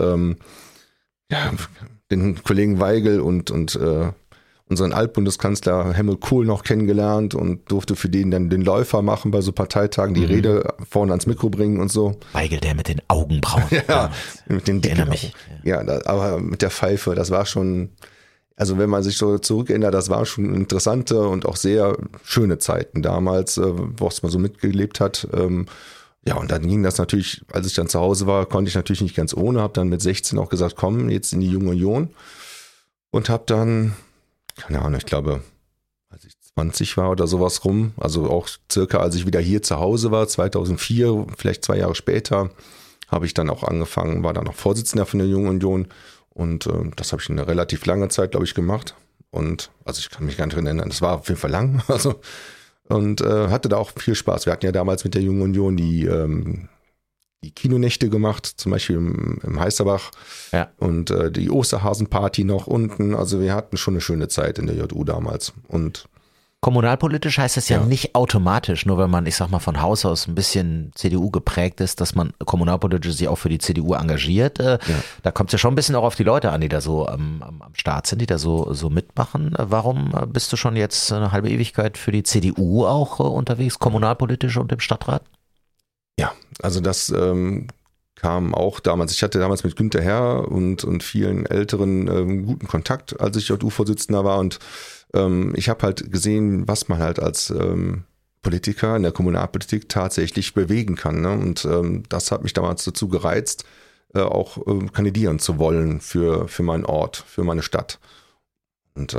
[SPEAKER 3] den Kollegen Weigel und unseren Altbundeskanzler Helmut Kohl noch kennengelernt und durfte für den dann den Läufer machen bei so Parteitagen, die Rede vorne ans Mikro bringen und so.
[SPEAKER 1] Weigel, der mit den Augenbrauen.
[SPEAKER 3] Ja, mit den dicken
[SPEAKER 1] mich.
[SPEAKER 3] Aber mit der Pfeife, das war schon, also wenn man sich so zurückerinnert, das waren schon interessante und auch sehr schöne Zeiten damals, was man so mitgelebt hat. Ja, und dann ging das natürlich, als ich dann zu Hause war, konnte ich natürlich nicht ganz ohne, habe dann mit 16 auch gesagt, komm, jetzt in die Junge Union und habe dann, keine Ahnung, ich glaube, als ich 20 war oder sowas rum, also auch circa als ich wieder hier zu Hause war, 2004, vielleicht 2 Jahre später, habe ich dann auch angefangen, war dann noch Vorsitzender von der Jungen Union und das habe ich eine relativ lange Zeit, glaube ich, gemacht und also ich kann mich gar nicht erinnern, das war auf jeden Fall lang, also und hatte da auch viel Spaß. Wir hatten ja damals mit der Jungen Union die Kinonächte gemacht, zum Beispiel im Heißerbach und die Osterhasenparty noch unten. Also wir hatten schon eine schöne Zeit in der JU damals. Und
[SPEAKER 1] kommunalpolitisch heißt das ja nicht automatisch, nur wenn man, ich sag mal, von Haus aus ein bisschen CDU geprägt ist, dass man kommunalpolitisch sich auch für die CDU engagiert. Da kommt es ja schon ein bisschen auch auf die Leute an, die da so am Start sind, die da so mitmachen. Warum bist du schon jetzt eine halbe Ewigkeit für die CDU auch unterwegs, kommunalpolitisch und im Stadtrat?
[SPEAKER 3] Ja, also das kam auch damals. Ich hatte damals mit Günther Herr und vielen Älteren guten Kontakt, als ich JU-Vorsitzender war und ich habe halt gesehen, was man halt als Politiker in der Kommunalpolitik tatsächlich bewegen kann. Ne? Und das hat mich damals dazu gereizt, auch kandidieren zu wollen für meinen Ort, für meine Stadt. Und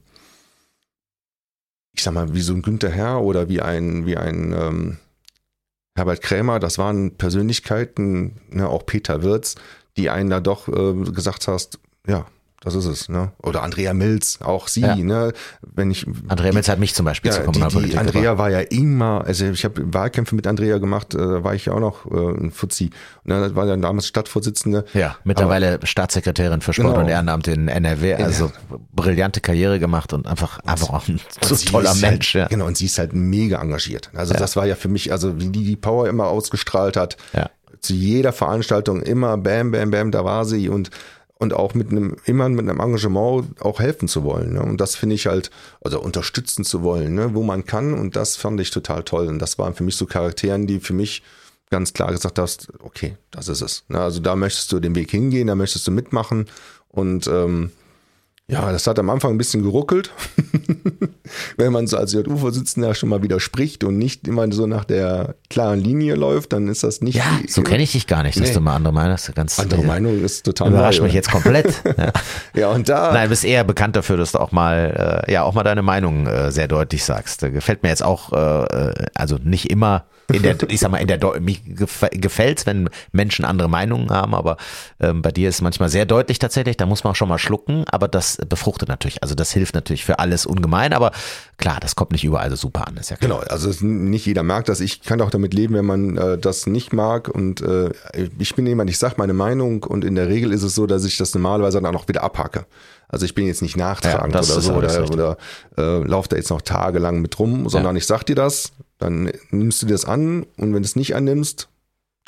[SPEAKER 3] ich sag mal, wie so ein Günther Herr oder wie ein Herbert Krämer, das waren Persönlichkeiten, ne, auch Peter Wirz, die einen da doch gesagt hast, ja, das ist es, ne? Oder Andrea Milz, auch sie, ne?
[SPEAKER 1] Andrea Milz hat mich zum Beispiel zur Kommunalpolitik
[SPEAKER 3] gebracht. Andrea war ja immer, also ich habe Wahlkämpfe mit Andrea gemacht, da war ich ja auch noch ein Fuzzi. Und dann war dann damals Stadtvorsitzende.
[SPEAKER 1] Ja, mittlerweile Staatssekretärin für Sport und Ehrenamt in NRW, also brillante Karriere gemacht und einfach auch ein so toller Mensch.
[SPEAKER 3] Halt, Genau, und sie ist halt mega engagiert. Also das war ja für mich, also wie die Power immer ausgestrahlt hat, zu jeder Veranstaltung immer bam, bam, bam, da war sie und auch immer mit einem Engagement auch helfen zu wollen. Ne? Und das finde ich halt, also unterstützen zu wollen, ne? Wo man kann. Und das fand ich total toll. Und das waren für mich so Charakteren, die für mich ganz klar gesagt hast, okay, das ist es. Ne? Also da möchtest du den Weg hingehen, da möchtest du mitmachen. Und das hat am Anfang ein bisschen geruckelt, wenn man so als JU-Vorsitzender schon mal widerspricht und nicht immer so nach der klaren Linie läuft, dann ist das nicht...
[SPEAKER 1] Ja, so kenne ich dich gar nicht, dass du mal andere Meinung hast.
[SPEAKER 3] Andere Meinung ist total
[SPEAKER 1] überrascht mich jetzt komplett.
[SPEAKER 3] Und da...
[SPEAKER 1] Nein, du bist eher bekannt dafür, dass du auch mal deine Meinung sehr deutlich sagst. Gefällt mir jetzt auch, also nicht immer... mir gefällt's, wenn Menschen andere Meinungen haben, aber bei dir ist es manchmal sehr deutlich tatsächlich, da muss man auch schon mal schlucken, aber das befruchtet natürlich, also das hilft natürlich für alles ungemein, aber klar, das kommt nicht überall so super an, ist ja klar.
[SPEAKER 3] Genau, also nicht jeder mag das, ich kann auch damit leben, wenn man das nicht mag und ich bin jemand, ich sage meine Meinung und in der Regel ist es so, dass ich das normalerweise dann auch wieder abhacke. Also ich bin jetzt nicht nachtragend oder so oder laufe da jetzt noch tagelang mit rum, sondern ich sag dir das, dann nimmst du dir das an und wenn du es nicht annimmst,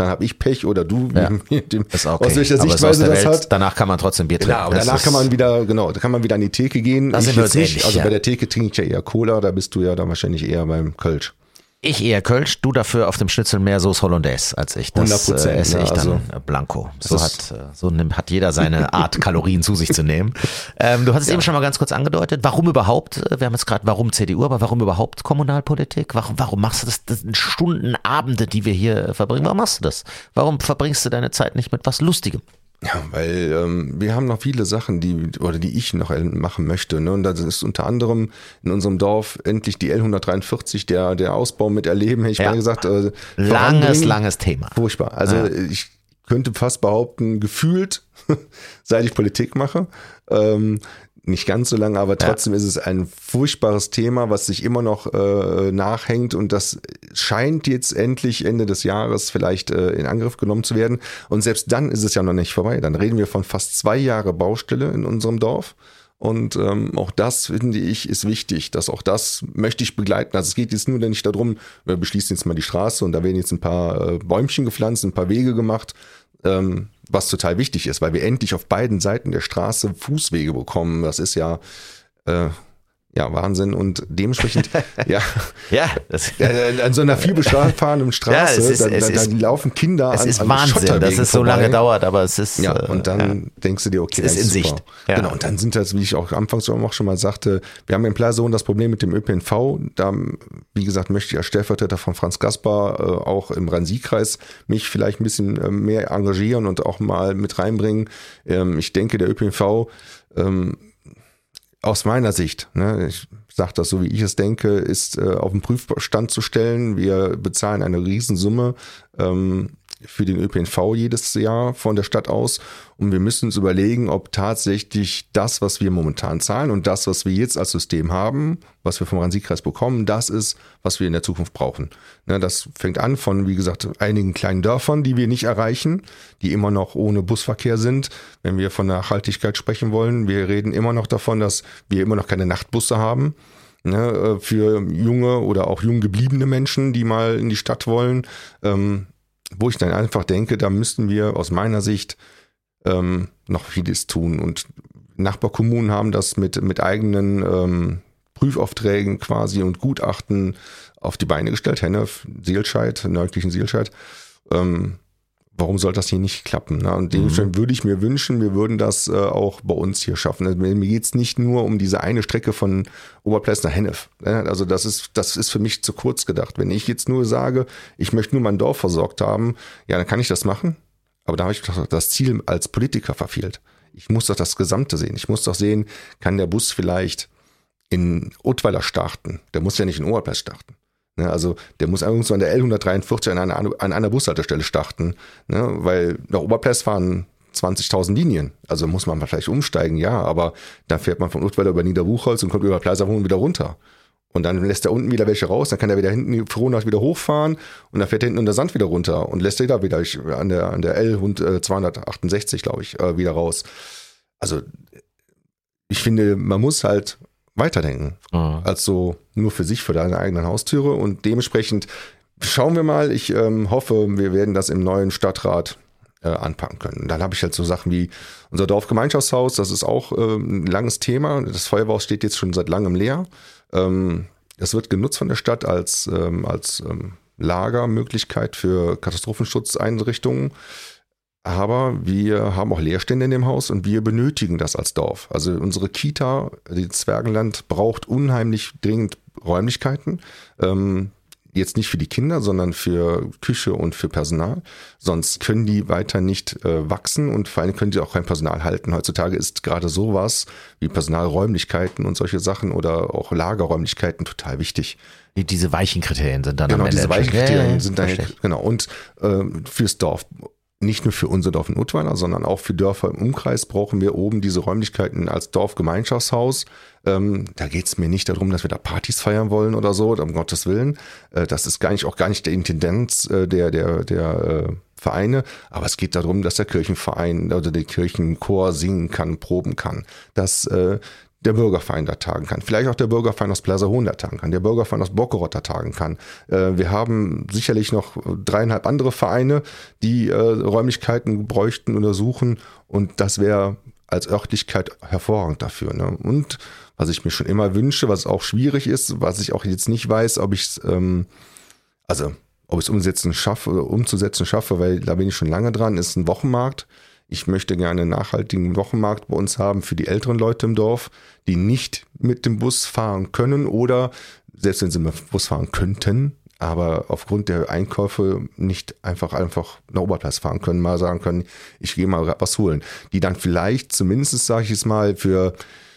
[SPEAKER 3] dann habe ich Pech oder du,
[SPEAKER 1] ist okay.
[SPEAKER 3] aus welcher
[SPEAKER 1] Aber
[SPEAKER 3] Sichtweise das hat.
[SPEAKER 1] Danach kann man trotzdem Bier trinken.
[SPEAKER 3] Ja, aber danach kann man wieder an die Theke gehen.
[SPEAKER 1] Da sind wir uns ähnlich,
[SPEAKER 3] also bei der Theke trinke ich ja eher Cola, da bist du ja dann wahrscheinlich eher beim Kölsch.
[SPEAKER 1] Ich eher Kölsch, du dafür auf dem Schnitzel mehr Sauce Hollandaise als ich. Das
[SPEAKER 3] 100%,
[SPEAKER 1] esse ich dann
[SPEAKER 3] also,
[SPEAKER 1] Blanco. So hat jeder seine Art, Kalorien zu sich zu nehmen. Du hast es eben schon mal ganz kurz angedeutet. Warum überhaupt, wir haben jetzt gerade, warum CDU, aber warum überhaupt Kommunalpolitik? Warum machst du das? Das sind Stunden, Abende, die wir hier verbringen. Warum machst du das? Warum verbringst du deine Zeit nicht mit was Lustigem?
[SPEAKER 3] Ja, weil wir haben noch viele Sachen, die ich noch machen möchte. Ne? Und das ist unter anderem in unserem Dorf endlich die L143, der Ausbau miterleben. Ich habe gesagt,
[SPEAKER 1] langes Thema.
[SPEAKER 3] Furchtbar. Also ich könnte fast behaupten, gefühlt, seit ich Politik mache, nicht ganz so lange, aber trotzdem ist es ein furchtbares Thema, was sich immer noch nachhängt und das scheint jetzt endlich Ende des Jahres vielleicht in Angriff genommen zu werden. Und selbst dann ist es ja noch nicht vorbei. Dann reden wir von fast 2 Jahre Baustelle in unserem Dorf. Und auch das, finde ich, ist wichtig, dass auch das möchte ich begleiten. Also es geht jetzt nur nicht darum, wir beschließen jetzt mal die Straße und da werden jetzt ein paar Bäumchen gepflanzt, ein paar Wege gemacht, was total wichtig ist, weil wir endlich auf beiden Seiten der Straße Fußwege bekommen. Das ist ja Wahnsinn und dementsprechend, an so einer vielbefahrenen Straße, da laufen Kinder
[SPEAKER 1] es ist
[SPEAKER 3] an
[SPEAKER 1] Wahnsinn,
[SPEAKER 3] Schotterwegen
[SPEAKER 1] dass es so
[SPEAKER 3] vorbei.
[SPEAKER 1] lange dauert, aber es ist...
[SPEAKER 3] und dann denkst du dir, okay,
[SPEAKER 1] es ist in
[SPEAKER 3] super.
[SPEAKER 1] Sicht. Ja.
[SPEAKER 3] Genau, und dann sind das, wie ich auch anfangs auch schon mal sagte, wir haben in Plason das Problem mit dem ÖPNV. Da, wie gesagt, möchte ich als Stellvertreter von Franz Gaspar auch im Rhein-Sieg-Kreis mich vielleicht ein bisschen mehr engagieren und auch mal mit reinbringen. Ich denke, der ÖPNV aus meiner Sicht, ich sage das so, wie ich es denke, ist auf den Prüfstand zu stellen. Wir bezahlen eine Riesensumme für den ÖPNV jedes Jahr von der Stadt aus und wir müssen uns überlegen, ob tatsächlich das, was wir momentan zahlen und das, was wir jetzt als System haben, was wir vom Rhein-Sieg-Kreis bekommen, das ist, was wir in der Zukunft brauchen. Das fängt an von, wie gesagt, einigen kleinen Dörfern, die wir nicht erreichen, die immer noch ohne Busverkehr sind. Wenn wir von Nachhaltigkeit sprechen wollen, wir reden immer noch davon, dass wir immer noch keine Nachtbusse haben. Für junge oder auch jung gebliebene Menschen, die mal in die Stadt wollen, wo ich dann einfach denke, da müssten wir aus meiner Sicht noch vieles tun. Und Nachbarkommunen haben das mit eigenen Prüfaufträgen quasi und Gutachten auf die Beine gestellt. Hennef, Seelscheid, nördlichen Seelscheid. Warum soll das hier nicht klappen? Und dementsprechend würde ich mir wünschen, wir würden das auch bei uns hier schaffen. Also mir geht es nicht nur um diese eine Strecke von Oberpleis nach Hennef. Also das ist für mich zu kurz gedacht. Wenn ich jetzt nur sage, ich möchte nur mein Dorf versorgt haben, ja, dann kann ich das machen. Aber da habe ich doch das Ziel als Politiker verfehlt. Ich muss doch das Gesamte sehen. Ich muss doch sehen, kann der Bus vielleicht in Ottweiler starten? Der muss ja nicht in Oberpleis starten. Also der muss irgendwo an der L143 an einer Bushaltestelle starten, weil nach Oberpleis fahren 20.000 Linien. Also muss man vielleicht umsteigen, ja, aber dann fährt man von Ottweiler über Niederbuchholz und kommt über Pleiserwohn wieder runter. Und dann lässt er unten wieder welche raus, dann kann er wieder hinten die Frohnach wieder hochfahren und dann fährt er hinten in der Sand wieder runter und lässt er da wieder an der L268, glaube ich, wieder raus. Also ich finde, man muss halt weiterdenken, als so nur für sich, für deine eigenen Haustüre und dementsprechend schauen wir mal, ich hoffe, wir werden das im neuen Stadtrat anpacken können. Dann habe ich halt so Sachen wie unser Dorfgemeinschaftshaus, das ist auch ein langes Thema, das Feuerwehrhaus steht jetzt schon seit langem leer, es wird genutzt von der Stadt als Lagermöglichkeit für Katastrophenschutzeinrichtungen. Aber wir haben auch Leerstände in dem Haus und wir benötigen das als Dorf. Also unsere Kita, die Zwergenland, braucht unheimlich dringend Räumlichkeiten. Jetzt nicht für die Kinder, sondern für Küche und für Personal. Sonst können die weiter nicht wachsen und vor allem können die auch kein Personal halten. Heutzutage ist gerade sowas wie Personalräumlichkeiten und solche Sachen oder auch Lagerräumlichkeiten total wichtig.
[SPEAKER 1] Diese weichen Kriterien sind dann
[SPEAKER 3] genau,
[SPEAKER 1] am Ende.
[SPEAKER 3] Diese weichen Kriterien sind dann genau und fürs Dorf. Nicht nur für unser Dorf in Ottweiler, sondern auch für Dörfer im Umkreis brauchen wir oben diese Räumlichkeiten als Dorfgemeinschaftshaus. Da geht es mir nicht darum, dass wir da Partys feiern wollen oder so, um Gottes Willen. Das ist auch gar nicht der Intendenz der Vereine, aber es geht darum, dass der Kirchenverein oder der Kirchenchor singen kann, proben kann, dass der Bürgerverein da tagen kann. Vielleicht auch der Bürgerverein aus Plaserhohen da tagen kann. Der Bürgerverein aus Bockeroth da tagen kann. Wir haben sicherlich noch 3,5 andere Vereine, die Räumlichkeiten bräuchten oder suchen. Und das wäre als Örtlichkeit hervorragend dafür. Ne? Und was ich mir schon immer wünsche, was auch schwierig ist, was ich auch jetzt nicht weiß, ob ich es umzusetzen schaffe, weil da bin ich schon lange dran, ist ein Wochenmarkt. Ich möchte gerne einen nachhaltigen Wochenmarkt bei uns haben für die älteren Leute im Dorf, die nicht mit dem Bus fahren können oder, selbst wenn sie mit dem Bus fahren könnten, aber aufgrund der Einkäufe nicht einfach nach Oberplatz fahren können, mal sagen können, ich gehe mal was holen. Die dann vielleicht zumindest, sage ich es mal, für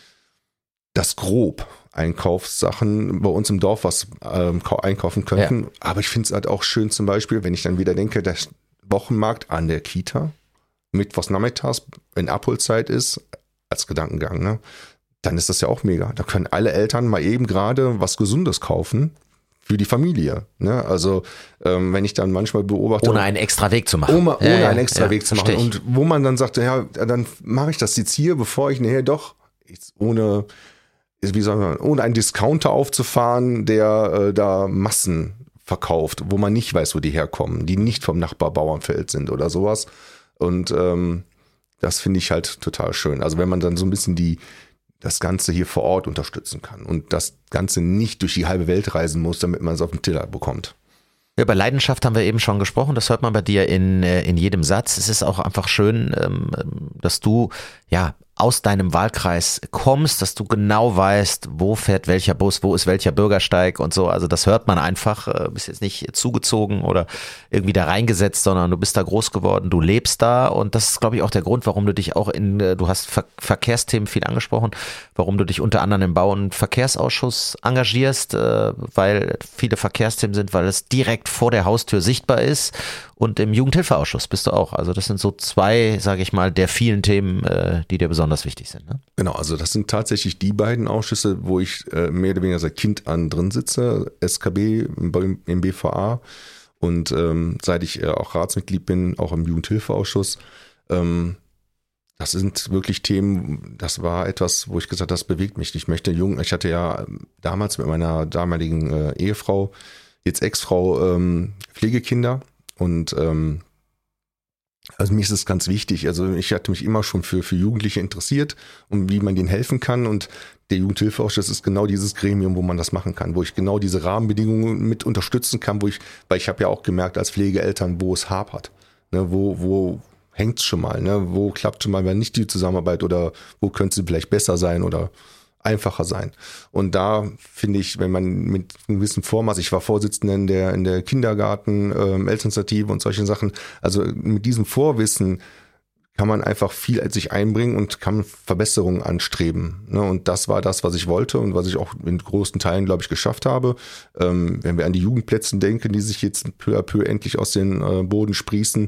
[SPEAKER 3] das grob Einkaufssachen bei uns im Dorf was einkaufen könnten. Ja. Aber ich finde es halt auch schön zum Beispiel, wenn ich dann wieder denke, der Wochenmarkt an der Kita, mittwochs nachmittags, wenn Abholzeit ist, als Gedankengang, ne, dann ist das ja auch mega. Da können alle Eltern mal eben gerade was Gesundes kaufen für die Familie. Ne? Also wenn ich dann manchmal beobachte...
[SPEAKER 1] Ohne einen extra Weg zu machen.
[SPEAKER 3] Ohne einen extra Weg zu machen. Und wo man dann sagt, ja, dann mache ich das jetzt hier, bevor ich nachher doch ohne einen Discounter aufzufahren, der da Massen verkauft, wo man nicht weiß, wo die herkommen, die nicht vom Nachbarbauernfeld sind oder sowas. Und das finde ich halt total schön. Also wenn man dann so ein bisschen das Ganze hier vor Ort unterstützen kann und das Ganze nicht durch die halbe Welt reisen muss, damit man es auf den Teller bekommt.
[SPEAKER 1] Ja, über Leidenschaft haben wir eben schon gesprochen, das hört man bei dir in jedem Satz. Es ist auch einfach schön, dass du aus deinem Wahlkreis kommst, dass du genau weißt, wo fährt welcher Bus, wo ist welcher Bürgersteig und so. Also das hört man einfach, bist jetzt nicht zugezogen oder irgendwie da reingesetzt, sondern du bist da groß geworden, du lebst da und das ist, glaube ich, auch der Grund, warum du dich auch du hast Verkehrsthemen viel angesprochen, warum du dich unter anderem im Bau- und Verkehrsausschuss engagierst, weil viele Verkehrsthemen sind, weil es direkt vor der Haustür sichtbar ist. Und im Jugendhilfeausschuss bist du auch. Also das sind so 2, sage ich mal, der vielen Themen, die dir besonders wichtig sind. Ne?
[SPEAKER 3] Genau, also das sind tatsächlich die beiden Ausschüsse, wo ich mehr oder weniger seit Kind an drin sitze. SKB im BVA und seit ich auch Ratsmitglied bin, auch im Jugendhilfeausschuss. Das sind wirklich Themen, das war etwas, wo ich gesagt habe, das bewegt mich. Ich hatte ja damals mit meiner damaligen Ehefrau, jetzt Ex-Frau, Pflegekinder. Und also mir ist es ganz wichtig, also ich hatte mich immer schon für Jugendliche interessiert und wie man denen helfen kann und der Jugendhilfeausschuss ist genau dieses Gremium, wo man das machen kann, wo ich genau diese Rahmenbedingungen mit unterstützen kann, weil ich habe ja auch gemerkt als Pflegeeltern, wo es hapert, ne, wo hängt es schon mal, ne, wo klappt schon mal nicht die Zusammenarbeit oder wo könnte sie vielleicht besser sein oder einfacher sein. Und da finde ich, wenn man mit einem gewissen Vormaß, ich war Vorsitzender in der Kindergarten, Elterninitiative und solche Sachen, also mit diesem Vorwissen kann man einfach viel sich einbringen und kann Verbesserungen anstreben. Ne? Und das war das, was ich wollte und was ich auch in großen Teilen, glaube ich, geschafft habe. Wenn wir an die Jugendplätze denken, die sich jetzt peu à peu endlich aus den Boden sprießen,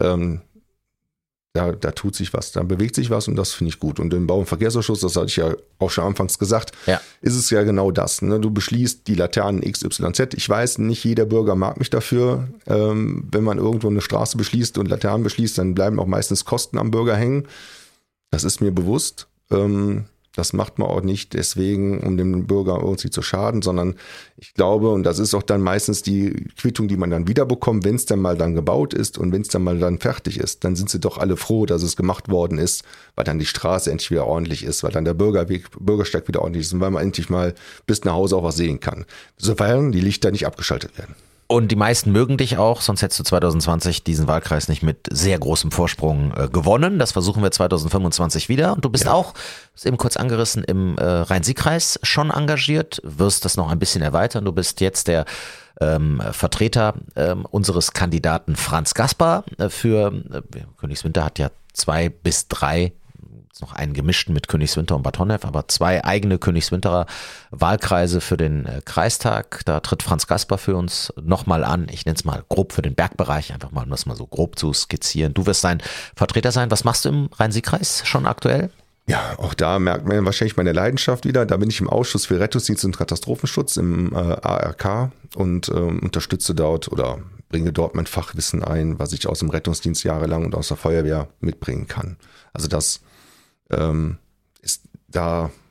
[SPEAKER 3] da tut sich was, da bewegt sich was und das finde ich gut. Und im Bau- und Verkehrsausschuss, das hatte ich ja auch schon anfangs gesagt, ist es ja genau das. Ne? Du beschließt die Laternen XYZ. Ich weiß, nicht jeder Bürger mag mich dafür. Wenn man irgendwo eine Straße beschließt und Laternen beschließt, dann bleiben auch meistens Kosten am Bürger hängen. Das ist mir bewusst. Das macht man auch nicht deswegen, um dem Bürger irgendwie zu schaden, sondern ich glaube, und das ist auch dann meistens die Quittung, die man dann wieder bekommt, wenn es dann mal dann gebaut ist und wenn es dann mal dann fertig ist, dann sind sie doch alle froh, dass es gemacht worden ist, weil dann die Straße endlich wieder ordentlich ist, weil dann der Bürgersteig wieder ordentlich ist und weil man endlich mal bis nach Hause auch was sehen kann. Sofern die Lichter nicht abgeschaltet werden.
[SPEAKER 1] Und die meisten mögen dich auch, sonst hättest du 2020 diesen Wahlkreis nicht mit sehr großem Vorsprung gewonnen. Das versuchen wir 2025 wieder. Und du bist auch, ist eben kurz angerissen, im Rhein-Sieg-Kreis schon engagiert, wirst das noch ein bisschen erweitern. Du bist jetzt der Vertreter unseres Kandidaten Franz Gaspar für Königswinter hat ja 2 bis 3 noch einen gemischten mit Königswinter und Bad Honnef, aber 2 eigene Königswinterer Wahlkreise für den Kreistag. Da tritt Franz Gaspar für uns nochmal an. Ich nenne es mal grob für den Bergbereich, einfach mal, um das mal so grob zu skizzieren. Du wirst sein Vertreter sein. Was machst du im Rhein-Sieg-Kreis schon aktuell?
[SPEAKER 3] Ja, auch da merkt man wahrscheinlich meine Leidenschaft wieder. Da bin ich im Ausschuss für Rettungsdienst und Katastrophenschutz im ARK und unterstütze dort oder bringe dort mein Fachwissen ein, was ich aus dem Rettungsdienst jahrelang und aus der Feuerwehr mitbringen kann. Also das ist da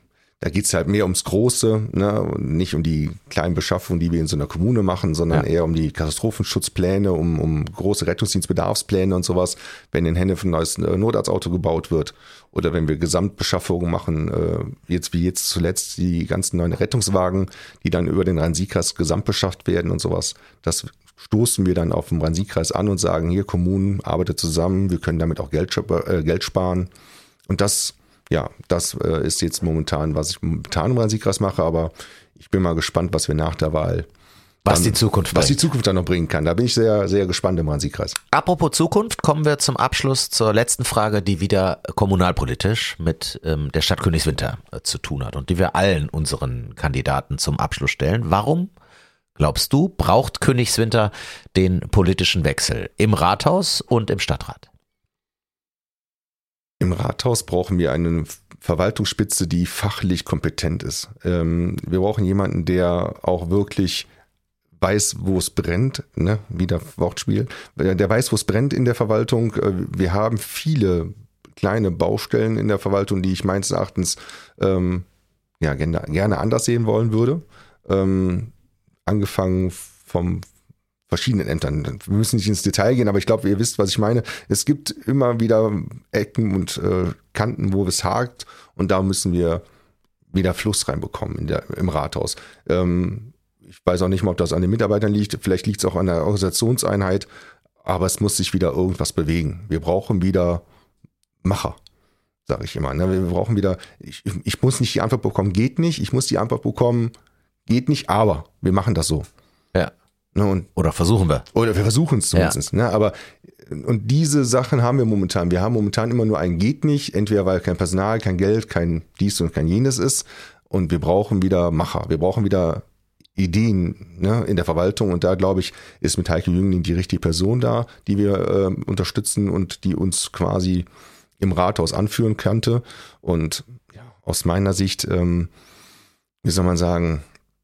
[SPEAKER 3] Da geht es halt mehr ums Große, ne? Und nicht um die kleinen Beschaffungen, die wir in so einer Kommune machen, sondern eher um die Katastrophenschutzpläne, um große Rettungsdienstbedarfspläne und sowas, wenn in Hennef ein neues Notarztauto gebaut wird oder wenn wir Gesamtbeschaffungen machen, jetzt zuletzt die ganzen neuen Rettungswagen, die dann über den Rhein-Sieg-Kreis gesamtbeschafft werden und sowas. Das stoßen wir dann auf dem Rhein-Sieg-Kreis an und sagen, hier Kommunen, arbeitet zusammen, wir können damit auch Geld sparen. Und das ist jetzt momentan, was ich momentan im Rhein-Sieg-Kreis mache, aber ich bin mal gespannt, was wir nach der Wahl
[SPEAKER 1] Was die Zukunft
[SPEAKER 3] dann noch bringen kann. Da bin ich sehr, sehr gespannt im Rhein-Sieg-Kreis.
[SPEAKER 1] Apropos Zukunft, kommen wir zum Abschluss zur letzten Frage, die wieder kommunalpolitisch mit der Stadt Königswinter zu tun hat und die wir allen unseren Kandidaten zum Abschluss stellen. Warum, glaubst du, braucht Königswinter den politischen Wechsel im Rathaus und im Stadtrat?
[SPEAKER 3] Im Rathaus brauchen wir eine Verwaltungsspitze, die fachlich kompetent ist. Wir brauchen jemanden, der auch wirklich weiß, wo es brennt, ne? Wieder Wortspiel. Der weiß, wo es brennt in der Verwaltung. Wir haben viele kleine Baustellen in der Verwaltung, die ich meines Erachtens gerne anders sehen wollen würde. Angefangen vom verschiedenen Ämtern. Wir müssen nicht ins Detail gehen, aber ich glaube, ihr wisst, was ich meine. Es gibt immer wieder Ecken und Kanten, wo es hakt und da müssen wir wieder Fluss reinbekommen im Rathaus. Ich weiß auch nicht mal, ob das an den Mitarbeitern liegt, vielleicht liegt es auch an der Organisationseinheit, aber es muss sich wieder irgendwas bewegen. Wir brauchen wieder Macher, sage ich immer. Wir brauchen wieder, ich muss nicht die Antwort bekommen, geht nicht, ich muss die Antwort bekommen, geht nicht, aber wir machen das so.
[SPEAKER 1] Ja.
[SPEAKER 3] Oder versuchen wir. Oder wir versuchen es zumindest. Ja. Aber und diese Sachen haben wir momentan. Wir haben momentan immer nur ein geht nicht, entweder weil kein Personal, kein Geld, kein dies und kein jenes ist. Und wir brauchen wieder Macher. Wir brauchen wieder Ideen, ne, in der Verwaltung. Und da, glaube ich, ist mit Heike Jüngling die richtige Person da, die wir unterstützen und die uns quasi im Rathaus anführen könnte. Und ja, aus meiner Sicht, wie soll man sagen,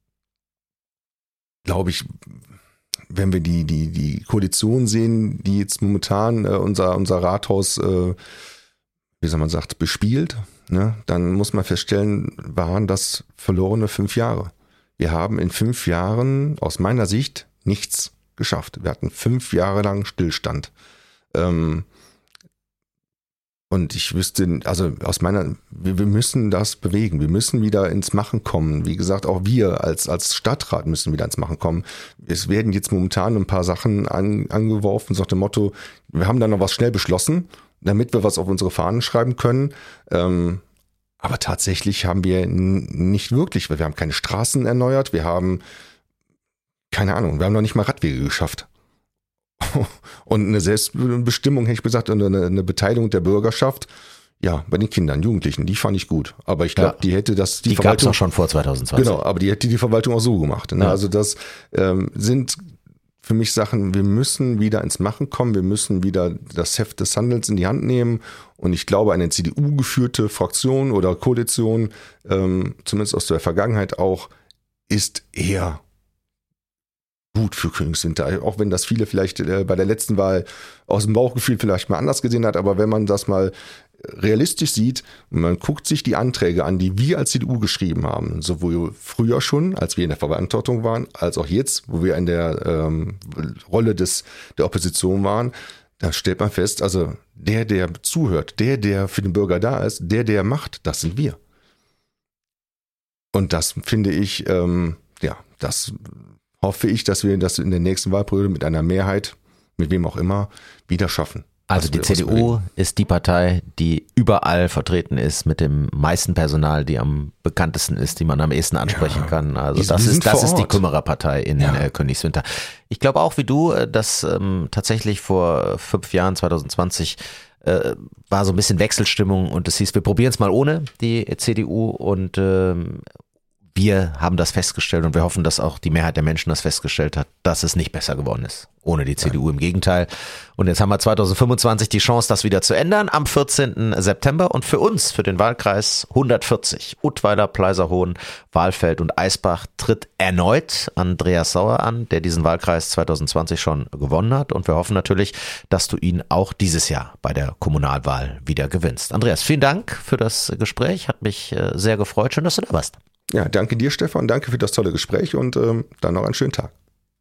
[SPEAKER 3] glaube ich, wenn wir die Koalition sehen, die jetzt momentan unser Rathaus, bespielt, ne, dann muss man feststellen, waren das verlorene 5 Jahre. Wir haben in 5 Jahren aus meiner Sicht nichts geschafft. Wir hatten 5 Jahre lang Stillstand. Und ich wüsste, also wir müssen das bewegen. Wir müssen wieder ins Machen kommen. Wie gesagt, auch wir als Stadtrat müssen wieder ins Machen kommen. Es werden jetzt momentan ein paar Sachen angeworfen, so nach dem Motto, wir haben da noch was schnell beschlossen, damit wir was auf unsere Fahnen schreiben können. Aber tatsächlich haben wir nicht wirklich, weil wir haben keine Straßen erneuert, wir haben, keine Ahnung, wir haben noch nicht mal Radwege geschafft. Und eine Selbstbestimmung, hätte ich gesagt, und eine Beteiligung der Bürgerschaft, ja, bei den Kindern, Jugendlichen, die fand ich gut. Aber ich glaube, die hätte das,
[SPEAKER 1] die gab es auch schon vor 2020.
[SPEAKER 3] Genau, aber die hätte die Verwaltung auch so gemacht. Ne? Ja. Also das sind für mich Sachen, wir müssen wieder ins Machen kommen, wir müssen wieder das Heft des Handelns in die Hand nehmen. Und ich glaube, eine CDU-geführte Fraktion oder Koalition, zumindest aus der Vergangenheit auch, ist eher gut für Königswinter, auch wenn das viele vielleicht bei der letzten Wahl aus dem Bauchgefühl vielleicht mal anders gesehen hat, aber wenn man das mal realistisch sieht, man guckt sich die Anträge an, die wir als CDU geschrieben haben, sowohl früher schon, als wir in der Verantwortung waren, als auch jetzt, wo wir in der Rolle der Opposition waren, da stellt man fest, also der zuhört, der für den Bürger da ist, der macht, das sind wir. Und das finde ich, das hoffe ich, dass wir das in der nächsten Wahlperiode mit einer Mehrheit, mit wem auch immer, wieder schaffen.
[SPEAKER 1] Also die CDU ist die Partei, die überall vertreten ist, mit dem meisten Personal, die am bekanntesten ist, die man am ehesten ansprechen kann. Also das ist die Kümmererpartei in Königswinter. Ich glaube auch wie du, dass tatsächlich vor 5 Jahren, 2020, war so ein bisschen Wechselstimmung und es hieß, wir probieren es mal ohne die CDU und wir haben das festgestellt und wir hoffen, dass auch die Mehrheit der Menschen das festgestellt hat, dass es nicht besser geworden ist. ohne die CDU, im Gegenteil. Und jetzt haben wir 2025 die Chance, das wieder zu ändern, am 14. September. Und für uns, für den Wahlkreis 140, Udweiler, Pleiserhohen, Wahlfeld und Eisbach, tritt erneut Andreas Sauer an, der diesen Wahlkreis 2020 schon gewonnen hat. Und wir hoffen natürlich, dass du ihn auch dieses Jahr bei der Kommunalwahl wieder gewinnst. Andreas, vielen Dank für das Gespräch. Hat mich sehr gefreut. Schön, dass du da warst.
[SPEAKER 3] Ja, danke dir, Stefan. Danke für das tolle Gespräch und dann noch einen schönen Tag.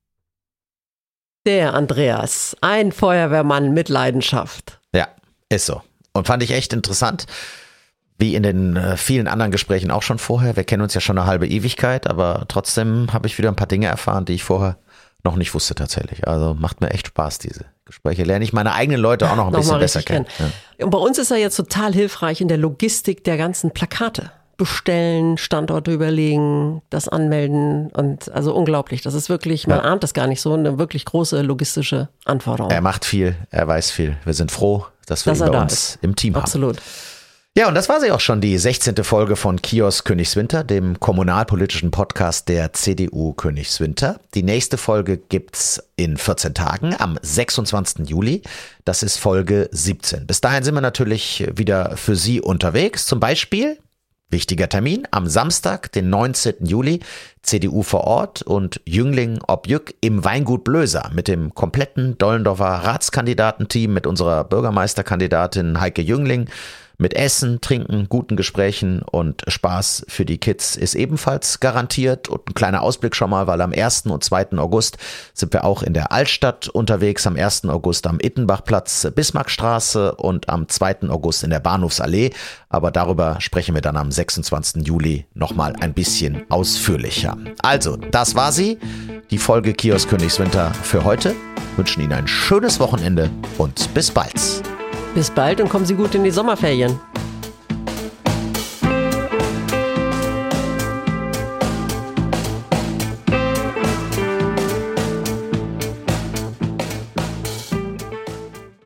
[SPEAKER 2] Der Andreas, ein Feuerwehrmann mit Leidenschaft.
[SPEAKER 1] Ja, ist so. Und fand ich echt interessant, wie in den vielen anderen Gesprächen auch schon vorher. Wir kennen uns ja schon eine halbe Ewigkeit, aber trotzdem habe ich wieder ein paar Dinge erfahren, die ich vorher noch nicht wusste tatsächlich. Also macht mir echt Spaß, diese Gespräche. Lerne ich meine eigenen Leute auch noch ein bisschen besser kennen.
[SPEAKER 2] Ja. Und bei uns ist er jetzt total hilfreich in der Logistik der ganzen Plakate. Bestellen, Standorte überlegen, das anmelden und also unglaublich. Das ist wirklich, man ahnt das gar nicht so, eine wirklich große logistische Anforderung.
[SPEAKER 1] Er macht viel, er weiß viel. Wir sind froh, dass wir ihn bei uns im Team haben.
[SPEAKER 2] Absolut.
[SPEAKER 1] Ja, und das war sie auch schon, die 16. Folge von Kiosk Königswinter, dem kommunalpolitischen Podcast der CDU Königswinter. Die nächste Folge gibt's in 14 Tagen am 26. Juli. Das ist Folge 17. Bis dahin sind wir natürlich wieder für Sie unterwegs. Zum Beispiel wichtiger Termin am Samstag, den 19. Juli, CDU vor Ort und Jüngling ob Jück im Weingut Blöser mit dem kompletten Dollendorfer Ratskandidatenteam, mit unserer Bürgermeisterkandidatin Heike Jüngling. Mit Essen, Trinken, guten Gesprächen und Spaß für die Kids ist ebenfalls garantiert. Und ein kleiner Ausblick schon mal, weil am 1. und 2. August sind wir auch in der Altstadt unterwegs. Am 1. August am Ittenbachplatz, Bismarckstraße und am 2. August in der Bahnhofsallee. Aber darüber sprechen wir dann am 26. Juli nochmal ein bisschen ausführlicher. Also, das war sie, die Folge Kiosk Königswinter für heute. Wünschen Ihnen ein schönes Wochenende und bis bald.
[SPEAKER 2] Bis bald und kommen Sie gut in die Sommerferien.